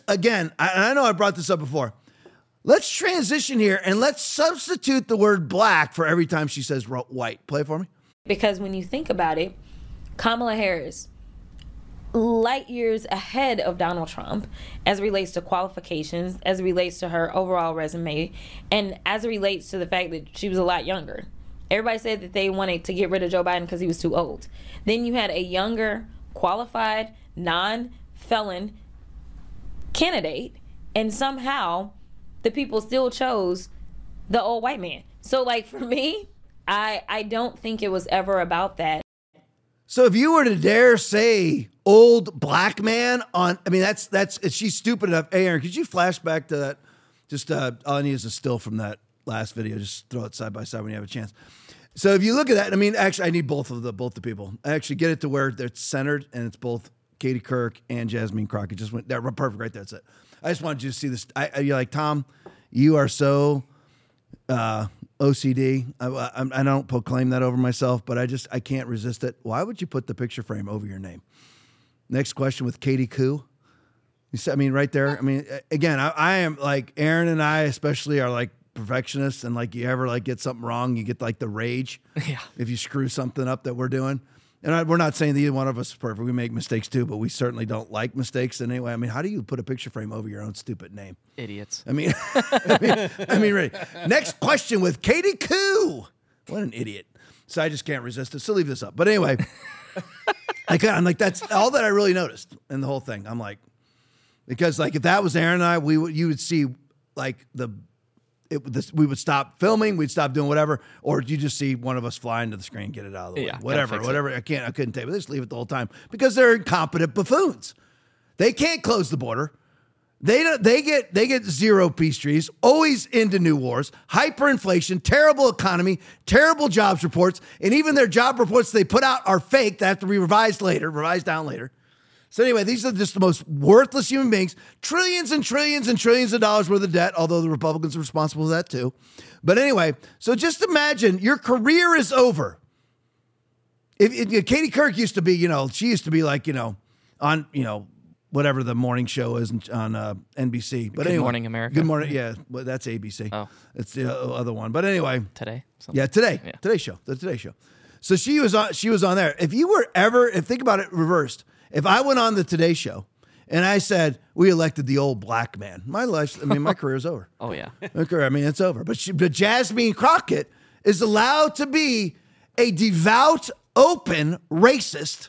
I know I brought this up before. Let's transition here and let's substitute the word black for every time she says white. Play it for me. Because when you think about it, Kamala Harris, light years ahead of Donald Trump as it relates to qualifications, as it relates to her overall resume, and as it relates to the fact that she was a lot younger. Everybody said that they wanted to get rid of Joe Biden because he was too old. Then you had a younger, qualified, non-felon candidate, and somehow the people still chose the old white man. So, for me, I don't think it was ever about that. So if you were to dare say old black man she's stupid enough. Hey, Aaron, could you flash back to that? Just all I need is a still from that last video. Just throw it side by side when you have a chance. So if you look at that, actually, I need both the people. I actually get it to where they're centered and it's both Katie Kirk and Jasmine Crockett. Just went there, perfect, right there. That's it. I just wanted you to see this. You're like, Tom, you are so OCD. I don't proclaim that over myself, but I can't resist it. Why would you put the picture frame over your name? Next question with Katie Koo. Right there. Again, I am like Aaron and I especially are like perfectionists, and you ever get something wrong, you get the rage. Yeah. If you screw something up that we're doing. And we're not saying that either one of us is perfect. We make mistakes too, but we certainly don't like mistakes in any way. How do you put a picture frame over your own stupid name? Idiots. Really. Next question with Katie Koo. What an idiot. So I just can't resist it. So leave this up. But anyway, I'm like, that's all that I really noticed in the whole thing. I'm like, because if that was Aaron and I, you would see we would stop filming, we'd stop doing whatever, or you just see one of us fly into the screen, get it out of the way. Whatever. I couldn't take it. They just leave it the whole time because they're incompetent buffoons. They can't close the border. They get zero peace treaties, always into new wars, hyperinflation, terrible economy, terrible jobs reports, and even their job reports they put out are fake. They have to be revised down later. So anyway, these are just the most worthless human beings. Trillions and trillions and trillions of dollars worth of debt, although the Republicans are responsible for that too. But anyway, so just imagine your career is over. If Katie Couric used to be, she used to be like, on, whatever the morning show is on NBC. But Good Morning America. Good Morning, yeah. Well, that's ABC. Oh. It's the other one. But anyway. Today? Yeah, Today. Yeah. Today Show. The Today Show. So she was on there. If you were think about it reversed. If I went on the Today Show and I said, we elected the old black man, my career's over. Oh, yeah. Okay, it's over. But Jasmine Crockett is allowed to be a devout, open racist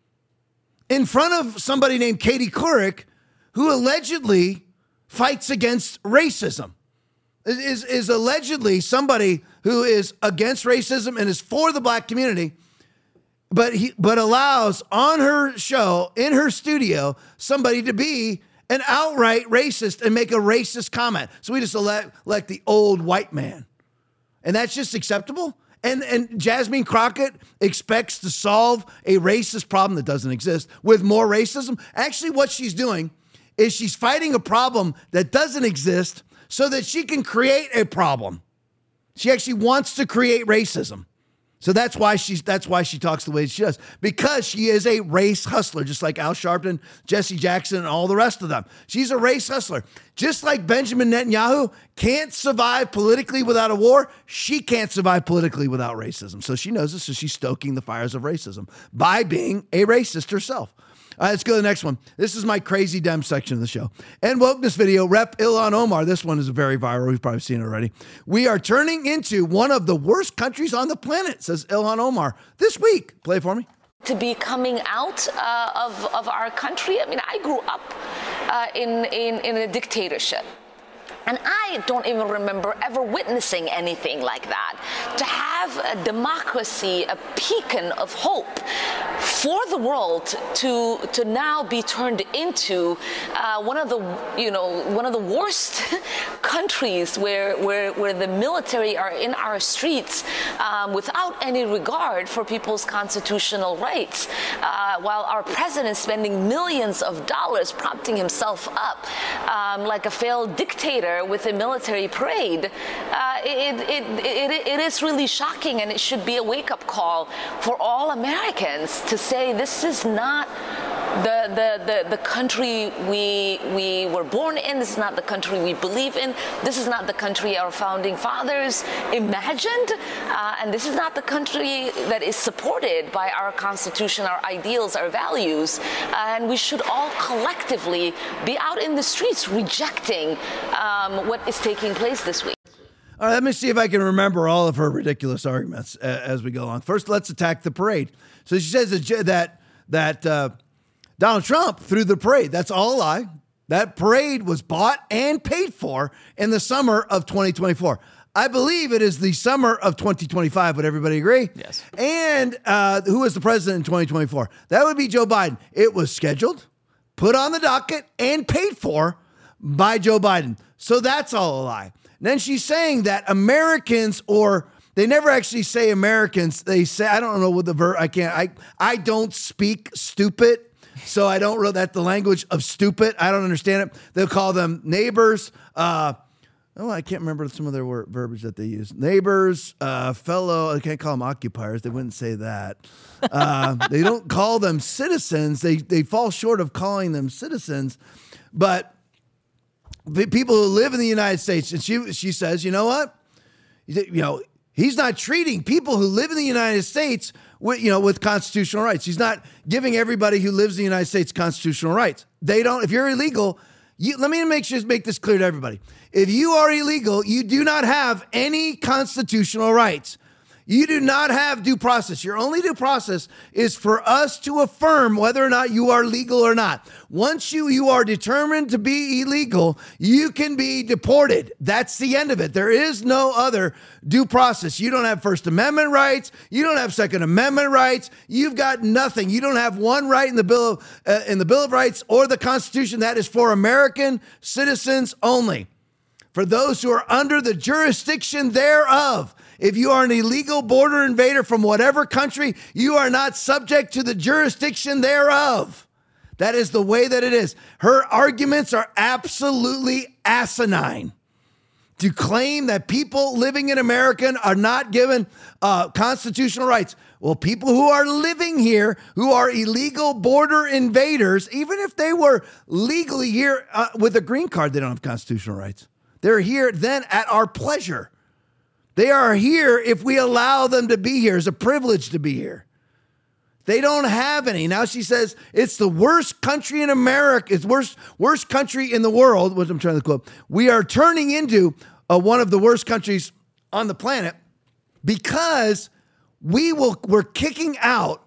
in front of somebody named Katie Couric, who allegedly fights against racism. Is allegedly somebody who is against racism and is for the black community, but allows on her show, in her studio, somebody to be an outright racist and make a racist comment. So we just elect the old white man. And that's just acceptable? And Jasmine Crockett expects to solve a racist problem that doesn't exist with more racism. Actually, what she's doing is she's fighting a problem that doesn't exist so that she can create a problem. She actually wants to create racism. So that's why she talks the way she does, because she is a race hustler, just like Al Sharpton, Jesse Jackson, and all the rest of them. She's a race hustler. Just like Benjamin Netanyahu can't survive politically without a war, she can't survive politically without racism. So she knows this, so she's stoking the fires of racism by being a racist herself. All right, let's go to the next one. This is my crazy Dem section of the show. And wokeness video, Rep. Ilhan Omar. This one is very viral. We've probably seen it already. We are turning into one of the worst countries on the planet, says Ilhan Omar this week. Play it for me. To be coming out of our country. I mean, I grew up in a dictatorship. And I don't even remember ever witnessing anything like that. To have a democracy, a beacon of hope for the world to now be turned into one of the worst countries where the military are in our streets without any regard for people's constitutional rights, while our president is spending millions of dollars propping himself up like a failed dictator with a military parade. It is really shocking, and it should be a wake-up call for all Americans to say this is not the country we were born in. This is not the country we believe in. This is not the country our founding fathers imagined, and this is not the country that is supported by our Constitution, our ideals, our values. And we should all collectively be out in the streets rejecting what is taking place this week. All right, let me see if I can remember all of her ridiculous arguments as we go along. First, let's attack the parade. So she says that Donald Trump threw the parade. That's all a lie. That parade was bought and paid for in the summer of 2024. I believe it is the summer of 2025. Would everybody agree? Yes. And who was the president in 2024? That would be Joe Biden. It was scheduled, put on the docket, and paid for by Joe Biden. So that's all a lie. And then she's saying that Americans, or they never actually say Americans. They say, I don't know what the verb, I don't speak stupid. So I don't know that the language of stupid. I don't understand it. They'll call them neighbors. I can't remember some of their verbiage that they use. Neighbors, fellow, I can't call them occupiers. They wouldn't say that. They don't call them citizens. They fall short of calling them citizens. But the people who live in the United States, and she says, you know what? He's not treating people who live in the United States with constitutional rights. He's not giving everybody who lives in the United States constitutional rights. They don't. If you're illegal, let me make this clear to everybody. If you are illegal, you do not have any constitutional rights. You do not have due process. Your only due process is for us to affirm whether or not you are legal or not. Once you are determined to be illegal, you can be deported. That's the end of it. There is no other due process. You don't have First Amendment rights. You don't have Second Amendment rights. You've got nothing. You don't have one right in the Bill of Rights or the Constitution. That is for American citizens only. For those who are under the jurisdiction thereof. If you are an illegal border invader from whatever country, you are not subject to the jurisdiction thereof. That is the way that it is. Her arguments are absolutely asinine. To claim that people living in America are not given constitutional rights. Well, people who are living here, who are illegal border invaders, even if they were legally here with a green card, they don't have constitutional rights. They're here then at our pleasure. They are here if we allow them to be here. It's a privilege to be here. They don't have any. Now she says it's the worst country in America. It's worst country in the world, what I'm trying to quote. We are turning into one of the worst countries on the planet because we're kicking out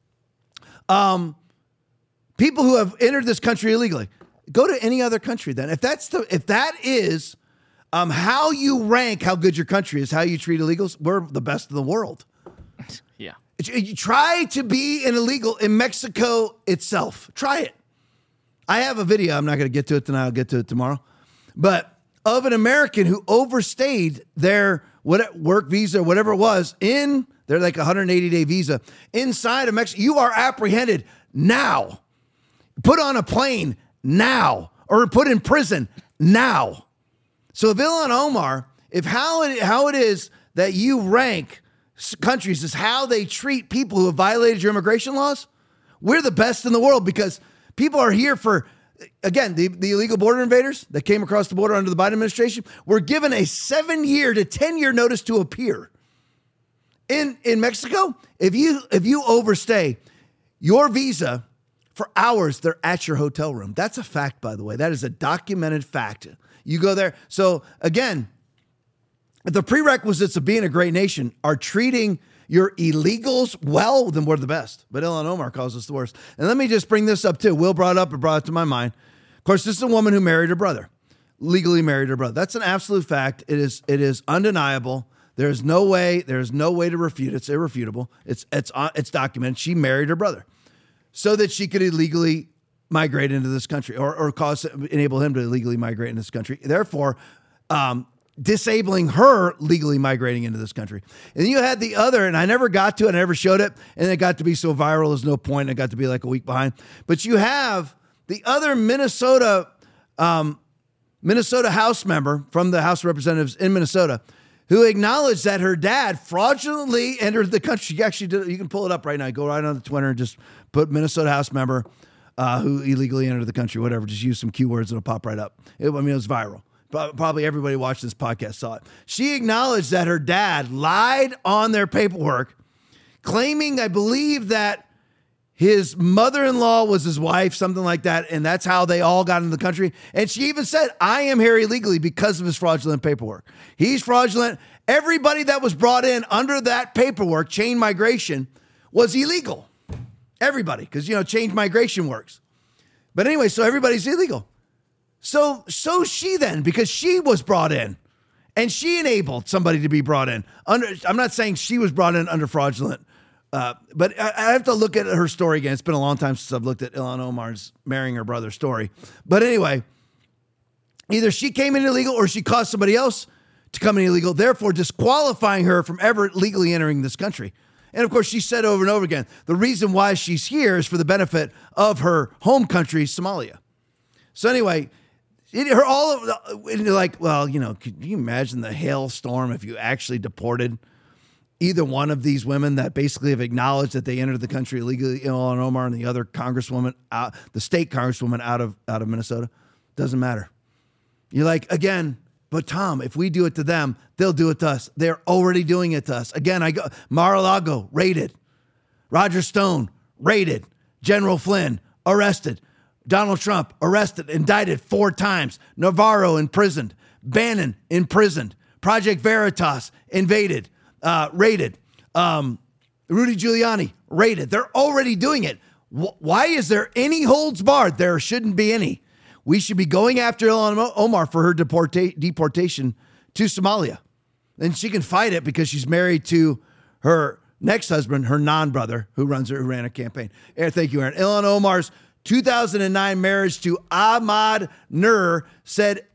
people who have entered this country illegally. Go to any other country then. If that is how you rank how good your country is, how you treat illegals, we're the best in the world. Yeah. You try to be an illegal in Mexico itself. Try it. I have a video. I'm not going to get to it tonight. I'll get to it tomorrow. But of an American who overstayed their work visa, whatever it was, they're like 180-day visa, inside of Mexico. You are apprehended now. Put on a plane now. Or put in prison now. So if Ilhan Omar, if how it is that you rank countries is how they treat people who have violated your immigration laws, we're the best in the world because people are here for, again, the illegal border invaders that came across the border under the Biden administration were given a 7-year to 10-year notice to appear. In Mexico, if you overstay your visa for hours, they're at your hotel room. That's a fact, by the way. That is a documented fact. You go there. So again, the prerequisites of being a great nation are treating your illegals well, then we're the best. But Ilhan Omar calls us the worst. And let me just bring this up too. Will brought it to my mind. Of course, this is a woman who married her brother, legally married her brother. That's an absolute fact. It is undeniable. There's no way to refute it. It's irrefutable. It's documented. She married her brother so that she could illegally migrate into this country or enable him to illegally migrate into this country. Therefore, disabling her legally migrating into this country. And then you had the other, and I never got to it, I never showed it, and it got to be so viral, there's no point, it got to be like a week behind. But you have the other Minnesota House member from the House of Representatives in Minnesota who acknowledged that her dad fraudulently entered the country. She actually did, you can pull it up right now. Go right on the Twitter and just put Minnesota House member who illegally entered the country, whatever. Just use some keywords, it'll pop right up. It was viral. Probably everybody watching this podcast saw it. She acknowledged that her dad lied on their paperwork, claiming, I believe, that his mother-in-law was his wife, something like that, and that's how they all got into the country. And she even said, I am here illegally because of his fraudulent paperwork. He's fraudulent. Everybody that was brought in under that paperwork, chain migration, was illegal. Everybody, because, chain migration works. But anyway, so everybody's illegal. So she then, because she was brought in and she enabled somebody to be brought in I'm not saying she was brought in under fraudulent, but I have to look at her story again. It's been a long time since I've looked at Ilhan Omar's marrying her brother story. But anyway, either she came in illegal or she caused somebody else to come in illegal, therefore disqualifying her from ever legally entering this country. And of course, she said over and over again, the reason why she's here is for the benefit of her home country, Somalia. So anyway, could you imagine the hailstorm if you actually deported either one of these women that basically have acknowledged that they entered the country illegally, Ilhan Omar and the other congresswoman, the state congresswoman out of Minnesota? Doesn't matter. You're like, again, but Tom, if we do it to them, they'll do it to us. They're already doing it to us. Again, Mar-a-Lago, raided. Roger Stone, raided. General Flynn, arrested. Donald Trump, arrested, indicted 4 times. Navarro, imprisoned. Bannon, imprisoned. Project Veritas, raided. Rudy Giuliani, raided. They're already doing it. Why is there any holds barred? There shouldn't be any. We should be going after Ilhan Omar for her deportation to Somalia. And she can fight it because she's married to her next husband, her non-brother, who ran her campaign. Thank you, Aaron. Ilhan Omar's 2009 marriage to Ahmad Nur said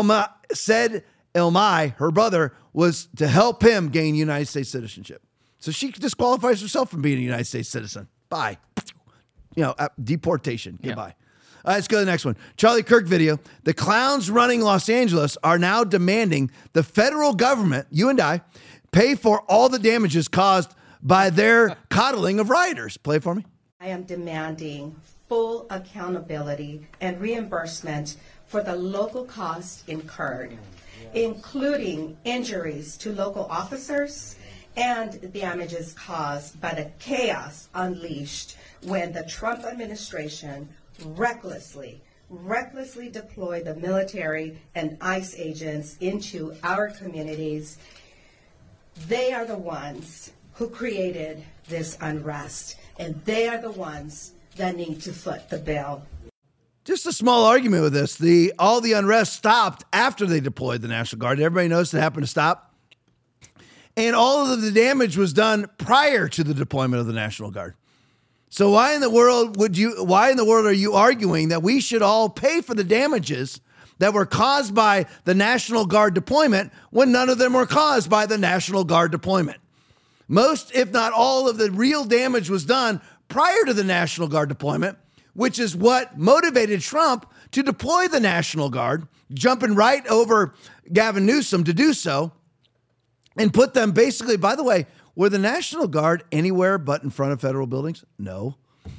Ilmai, her brother, was to help him gain United States citizenship. So she disqualifies herself from being a United States citizen. Bye. deportation. Goodbye. All right, let's go to the next one. Charlie Kirk video. The clowns running Los Angeles are now demanding the federal government, you and I, pay for all the damages caused by their coddling of rioters. Play it for me. I am demanding full accountability and reimbursement for the local costs incurred, including injuries to local officers and damages caused by the chaos unleashed when the Trump administration recklessly deployed the military and ICE agents into our communities. They are the ones who created this unrest, and they are the ones that need to foot the bill. Just a small argument with this. All the unrest stopped after they deployed the National Guard. Everybody knows it happened to stop. And all of the damage was done prior to the deployment of the National Guard. So why in the world are you arguing that we should all pay for the damages that were caused by the National Guard deployment when none of them were caused by the National Guard deployment? Most, if not all, of the real damage was done prior to the National Guard deployment, which is what motivated Trump to deploy the National Guard, jumping right over Gavin Newsom to do so, and put them basically, by the way, were the National Guard anywhere but in front of federal buildings? No.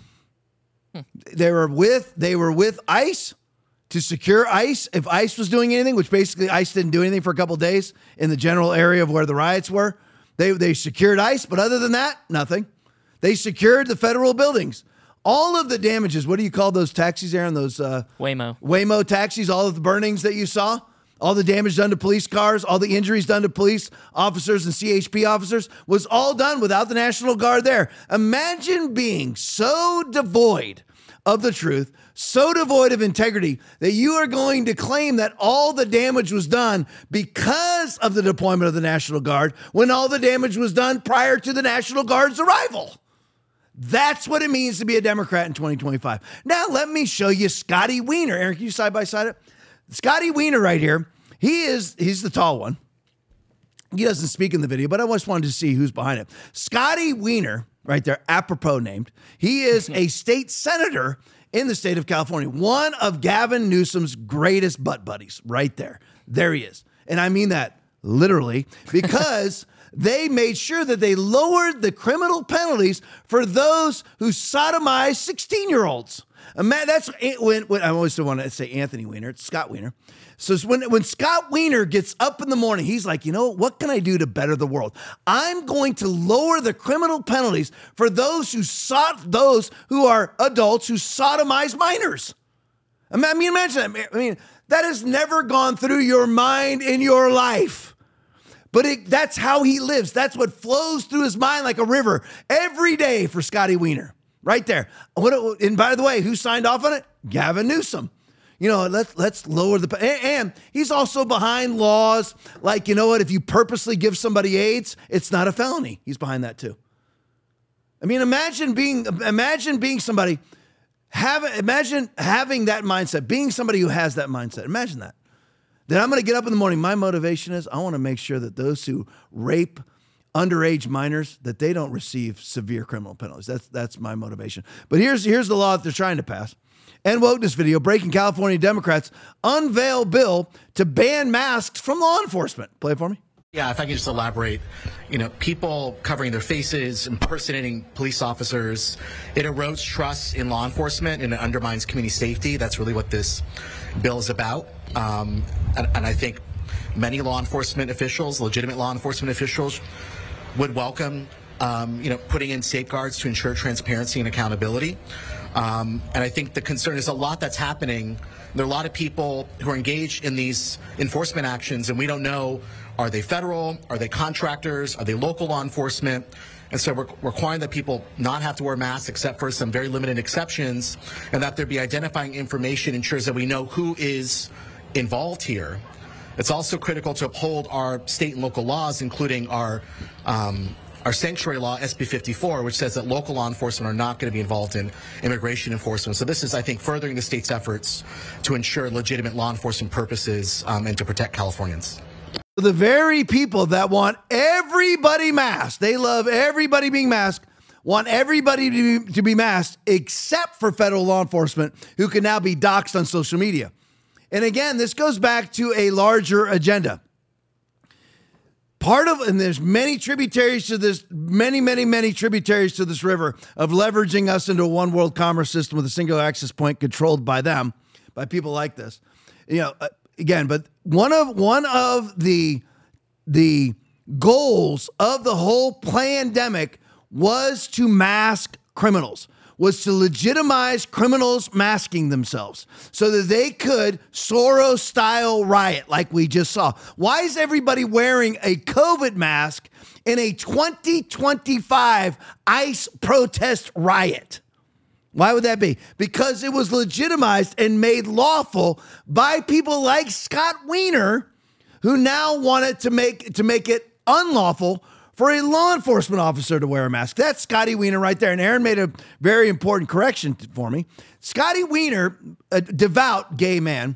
They were with ICE to secure ICE. If ICE was doing anything, which basically ICE didn't do anything for a couple of days in the general area of where the riots were, they secured ICE. But other than that, nothing. They secured the federal buildings. All of the damages, what do you call those taxis, Aaron? Those Waymo taxis, all of the burnings that you saw? All the damage done to police cars, all the injuries done to police officers and CHP officers was all done without the National Guard there. Imagine being so devoid of the truth, so devoid of integrity that you are going to claim that all the damage was done because of the deployment of the National Guard when all the damage was done prior to the National Guard's arrival. That's what it means to be a Democrat in 2025. Now, let me show you Scotty Wiener. Aaron, can you side by side it? Scotty Wiener right here. He's the tall one. He doesn't speak in the video, but I just wanted to see who's behind it. Scotty Wiener, right there, apropos named. He is a state senator in the state of California. One of Gavin Newsom's greatest butt buddies right there. There he is. And I mean that literally because they made sure that they lowered the criminal penalties for those who sodomize 16-year-olds. That's when I always want to say Anthony Weiner. It's Scott Wiener. So when Scott Wiener gets up in the morning, he's like, what can I do to better the world? I'm going to lower the criminal penalties for those who are adults who sodomize minors. I mean, imagine that. I mean, that has never gone through your mind in your life. But that's how he lives. That's what flows through his mind like a river every day for Scotty Wiener. Right there. And by the way, who signed off on it? Gavin Newsom. Let's lower and he's also behind laws like, if you purposely give somebody AIDS, it's not a felony. He's behind that too. I mean, imagine being somebody, imagine having that mindset, being somebody who has that mindset. Imagine that. Then I'm going to get up in the morning. My motivation is I want to make sure that those who rape underage minors, that they don't receive severe criminal penalties. That's my motivation. But here's the law that they're trying to pass. And wokeness video, breaking California Democrats unveil bill to ban masks from law enforcement. Play it for me. Yeah, if I can just elaborate, people covering their faces, impersonating police officers, it erodes trust in law enforcement and it undermines community safety. That's really what this bill is about. And I think many law enforcement officials, legitimate law enforcement officials, would welcome, putting in safeguards to ensure transparency and accountability. And I think the concern is a lot that's happening. There are a lot of people who are engaged in these enforcement actions, and we don't know, are they federal? Are they contractors? Are they local law enforcement? And so we're requiring that people not have to wear masks except for some very limited exceptions, and that there be identifying information ensures that we know who is involved here. It's also critical to uphold our state and local laws, including our sanctuary law, SB 54, which says that local law enforcement are not going to be involved in immigration enforcement. So this is, I think, furthering the state's efforts to ensure legitimate law enforcement purposes and to protect Californians. The very people that want everybody masked, they love everybody being masked, want everybody to be masked except for federal law enforcement who can now be doxxed on social media. And again, this goes back to a larger agenda. And there's many tributaries to this, many tributaries to this river of leveraging us into a one world commerce system with a singular access point controlled by them, by people like this. Again, but one of the goals of the whole pandemic was to mask criminals, was to legitimize criminals masking themselves so that they could Soros-style riot like we just saw. Why is everybody wearing a COVID mask in a 2025 ICE protest riot? Why would that be? Because it was legitimized and made lawful by people like Scott Wiener, who now wanted to make it unlawful for a law enforcement officer to wear a mask. That's Scotty Wiener right there. And Aaron made a very important correction for me. Scotty Wiener, a devout gay man.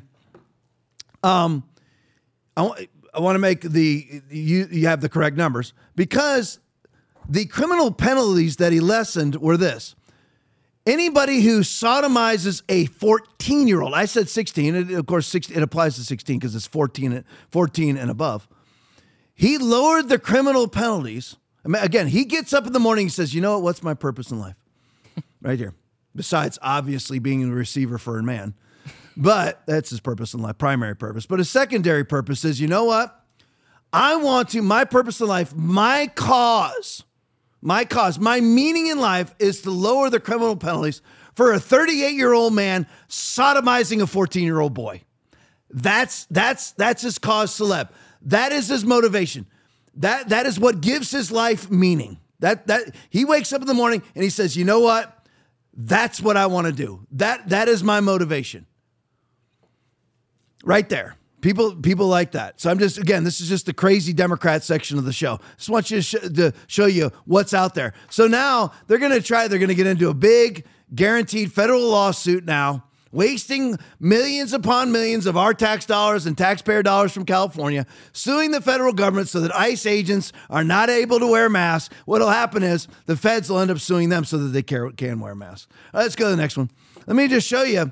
I want to make you have the correct numbers, because the criminal penalties that he lessened were this. Anybody who sodomizes a 14-year-old, I said 16, of course, it applies to 16 because it's 14 and above. He lowered the criminal penalties. I mean, again, he gets up in the morning and says, you know what, what's my purpose in life? Right here. Besides obviously being a receiver for a man. But that's his purpose in life, primary purpose. But his secondary purpose is, you know what? My purpose in life, my cause, my meaning in life is to lower the criminal penalties for a 38-year-old man sodomizing a 14-year-old boy. That's his cause celeb. That is his motivation. That is what gives his life meaning. That he wakes up in the morning and he says, you know what? That's what I want to do. That is my motivation. Right there. People like that. So this is just the crazy Democrat section of the show. Just want you to show you what's out there. So now they're going to get into a big guaranteed federal lawsuit now, wasting millions upon millions of our tax dollars and taxpayer dollars from California, suing the federal government so that ICE agents are not able to wear masks. What'll happen is the feds will end up suing them so that they can wear masks. All right, let's go to the next one. Let me just show you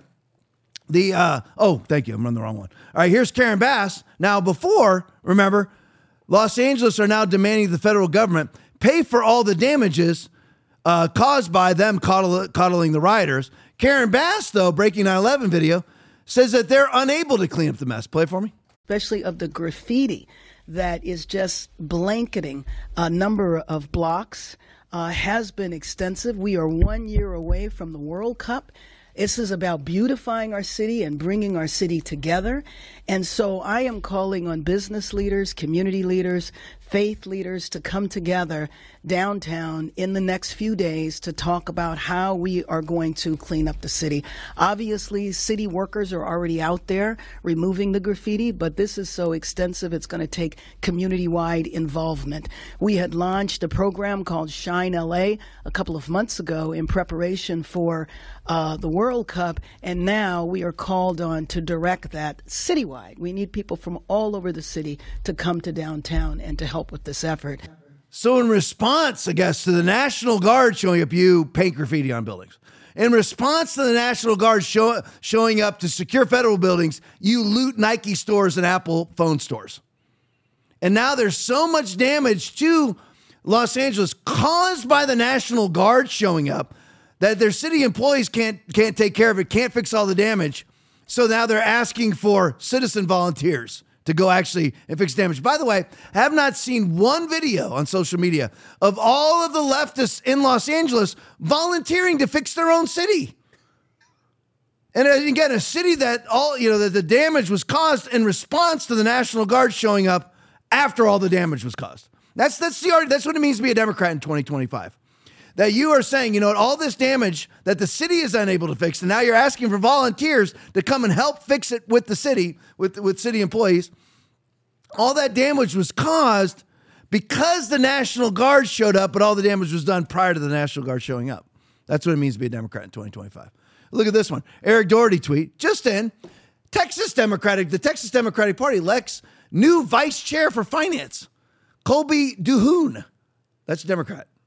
thank you. I'm on the wrong one. All right, here's Karen Bass. Now, remember, Los Angeles are now demanding the federal government pay for all the damages caused by them coddling the rioters. Karen Bass, though, Breaking 9/11 video, says that they're unable to clean up the mess. Play it for me. Especially of the graffiti that is just blanketing a number of blocks, has been extensive. We are 1 year away from the World Cup. This is about beautifying our city and bringing our city together. And so I am calling on business leaders, community leaders, faith leaders to come together downtown in the next few days to talk about how we are going to clean up the city. Obviously, city workers are already out there removing the graffiti, but this is so extensive, it's going to take community-wide involvement. We had launched a program called Shine LA a couple of months ago in preparation for the World Cup, and now we are called on to direct that citywide. We need people from all over the city to come to downtown and to help with this effort. So in response, I guess, to the National Guard showing up, you paint graffiti on buildings. In response to the National Guard showing up to secure federal buildings, you loot Nike stores and Apple phone stores. And now there's so much damage to Los Angeles caused by the National Guard showing up that their city employees can't take care of it, can't fix all the damage. So now they're asking for citizen volunteers to go actually and fix damage. By the way, I have not seen one video on social media of all of the leftists in Los Angeles volunteering to fix their own city. And again, a city that that the damage was caused in response to the National Guard showing up after all the damage was caused. That's what it means to be a Democrat in 2025. That you are saying, all this damage that the city is unable to fix, and now you're asking for volunteers to come and help fix it with the city, with city employees. All that damage was caused because the National Guard showed up, but all the damage was done prior to the National Guard showing up. That's what it means to be a Democrat in 2025. Look at this one. Eric Doherty tweet, just in, the Texas Democratic Party elects new vice chair for finance, Colby Duhoon. That's a Democrat.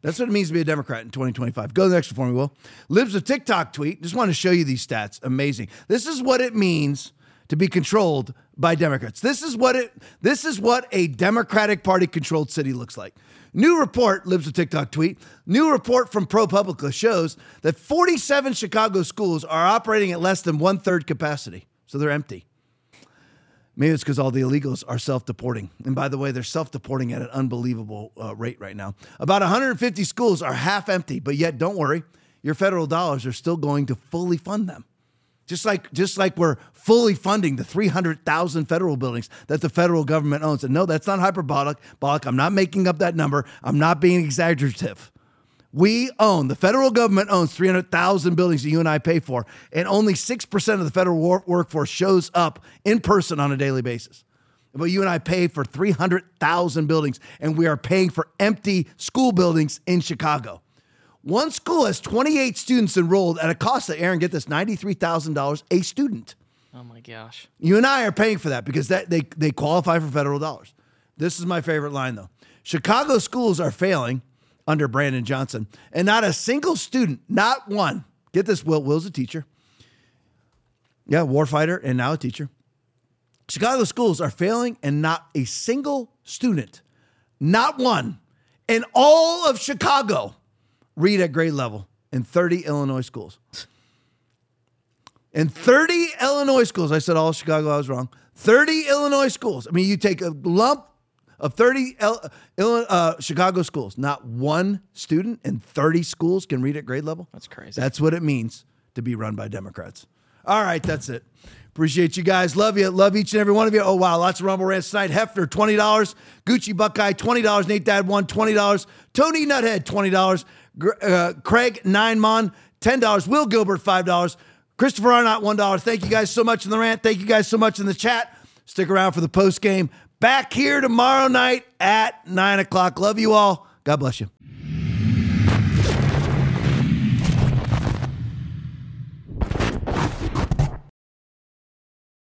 That's what it means to be a Democrat in 2025. Go to the next one for me, Will. Libs of TikTok tweet. Just want to show you these stats. Amazing. This is what it means to be controlled by Democrats. This is what a Democratic Party controlled city looks like. New report, Libs of TikTok tweet, new report from ProPublica shows that 47 Chicago schools are operating at less than 1/3 capacity. So they're empty. Maybe it's because all the illegals are self-deporting. And by the way, they're self-deporting at an unbelievable rate right now. About 150 schools are half empty, but yet don't worry, your federal dollars are still going to fully fund them. Just like we're fully funding the 300,000 federal buildings that the federal government owns. And no, that's not hyperbolic. I'm not making up that number. I'm not being exaggerative. The federal government owns 300,000 buildings that you and I pay for, and only 6% of the federal workforce shows up in person on a daily basis. But you and I pay for 300,000 buildings, and we are paying for empty school buildings in Chicago. One school has 28 students enrolled at a cost that, Aaron, get this, $93,000 a student. Oh my gosh. You and I are paying for that because they qualify for federal dollars. This is my favorite line, though. Chicago schools are failing under Brandon Johnson, and not a single student, not one. Get this, Will's a teacher. Yeah, warfighter and now a teacher. Chicago schools are failing, and not a single student, not one, in all of Chicago read at grade level in 30 Illinois schools. In 30 Illinois schools, I said all of Chicago, I was wrong. 30 Illinois schools. I mean, you take a lump of 30 Chicago schools, not one student in 30 schools can read at grade level. That's crazy. That's what it means to be run by Democrats. All right, that's it. Appreciate you guys. Love you. Love each and every one of you. Oh, wow. Lots of Rumble Rants tonight. Hefner, $20. Gucci Buckeye, $20. Nate Dad, $20. Tony Nuthead, $20. Craig Ninemon, $10. Will Gilbert, $5. Christopher Arnott, $1. Thank you guys so much in the rant. Thank you guys so much in the chat. Stick around for the post game. Back here tomorrow night at 9 o'clock. Love you all. God bless you.